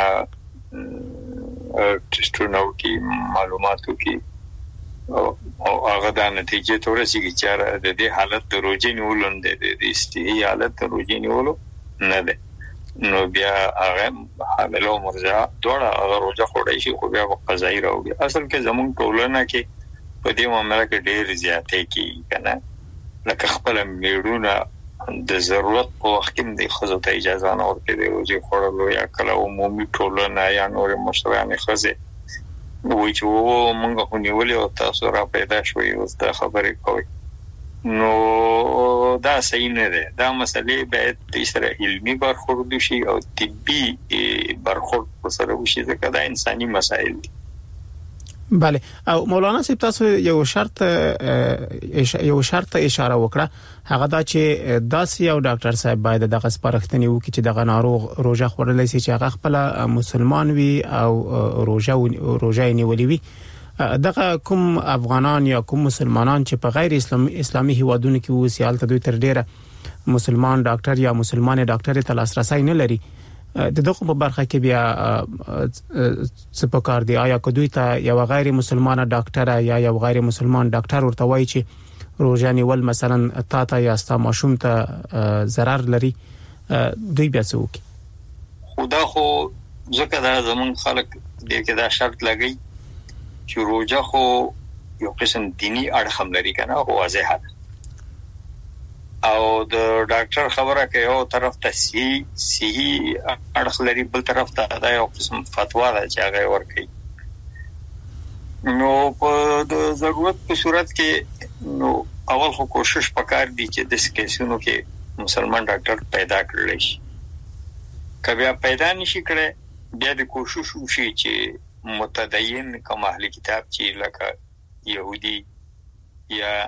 Speaker 8: ټسټونو کې معلوماتو کې او هغه د نتیجې تورسیږي چې د دې حالت د روزه نیولو نه د دې استهي حالت د روزه نیولو نه ده نو بیا هغه حامل او مرضعه دوړه هغه روزه خوړی شي خو بیا قضایي راوړي. اصل کې زموږ ټولنه کې په دې معاملې کې ډېر زیاتې کې کنه لکه خپل میړونه د ضرورت په وخت کې د خزو ته اجازه نه ورکړي د روزي خورلو یا کله عمومي ټولنه یا نور مشران خزه وایي چې وو مونږ خو نیولې او تاسو را پیدا شوي او دا خبرې کوي نو دا صحیح نه ده. دا مسلې باید د سره علمي برخورد شي او طبي برخورد سره وشي ځکه دا انساني مسائل دي.
Speaker 3: بله او مولانا صاحب تاسو یو شرط یو شرط اشاره وکړه هغه دا چې داسې یو ډاکټر صاحب باید دغه سپارښتنې وکړي چې دغه ناروغ روزه خورلای شي چې هغه خپل مسلمان وي او روزه روزه نیولې وي. دغه کوم افغانان یا کوم مسلمانان چې په غیر اسلامي اسلامي هیوادونو کې وسیالت دوی تر ډیره مسلمان ډاکټر یا مسلمان ډاکټر ته لاسرسي نه لري د دغه په برخه کې بیا څه پکار دی؟ آیا کدوې ته یو غیر مسلمان ډاکټر یا یو غیر مسلمان ډاکټر ورته وایي چې روزه نیول مثلا تا ته یا ستا ماشوم ته ضرر لري، دوی بیا څه وکړي؟
Speaker 8: خدا خو ځکه دا زمون خلک دې کې دا شرط لګي چې روزه خو یو قسم دینی اړخ هم لري کنه، هو واضح ده. او د ډاکټر خبره کوي یو طرف ته سی صحیح اړخ لري، بل طرف ته دا یو قسم فتوا ده چې هغه ورکړي. نو په د ضرورت په صورت کې نو اول خو کوشش وکړ دي چې د سکیسونو کې مسلمان ډاکټر پیدا کړل شي. کبه پیدا نشي کړي بیا د کوشش وشي چې متدین کوم اهل کتاب چې لکه يهودي یا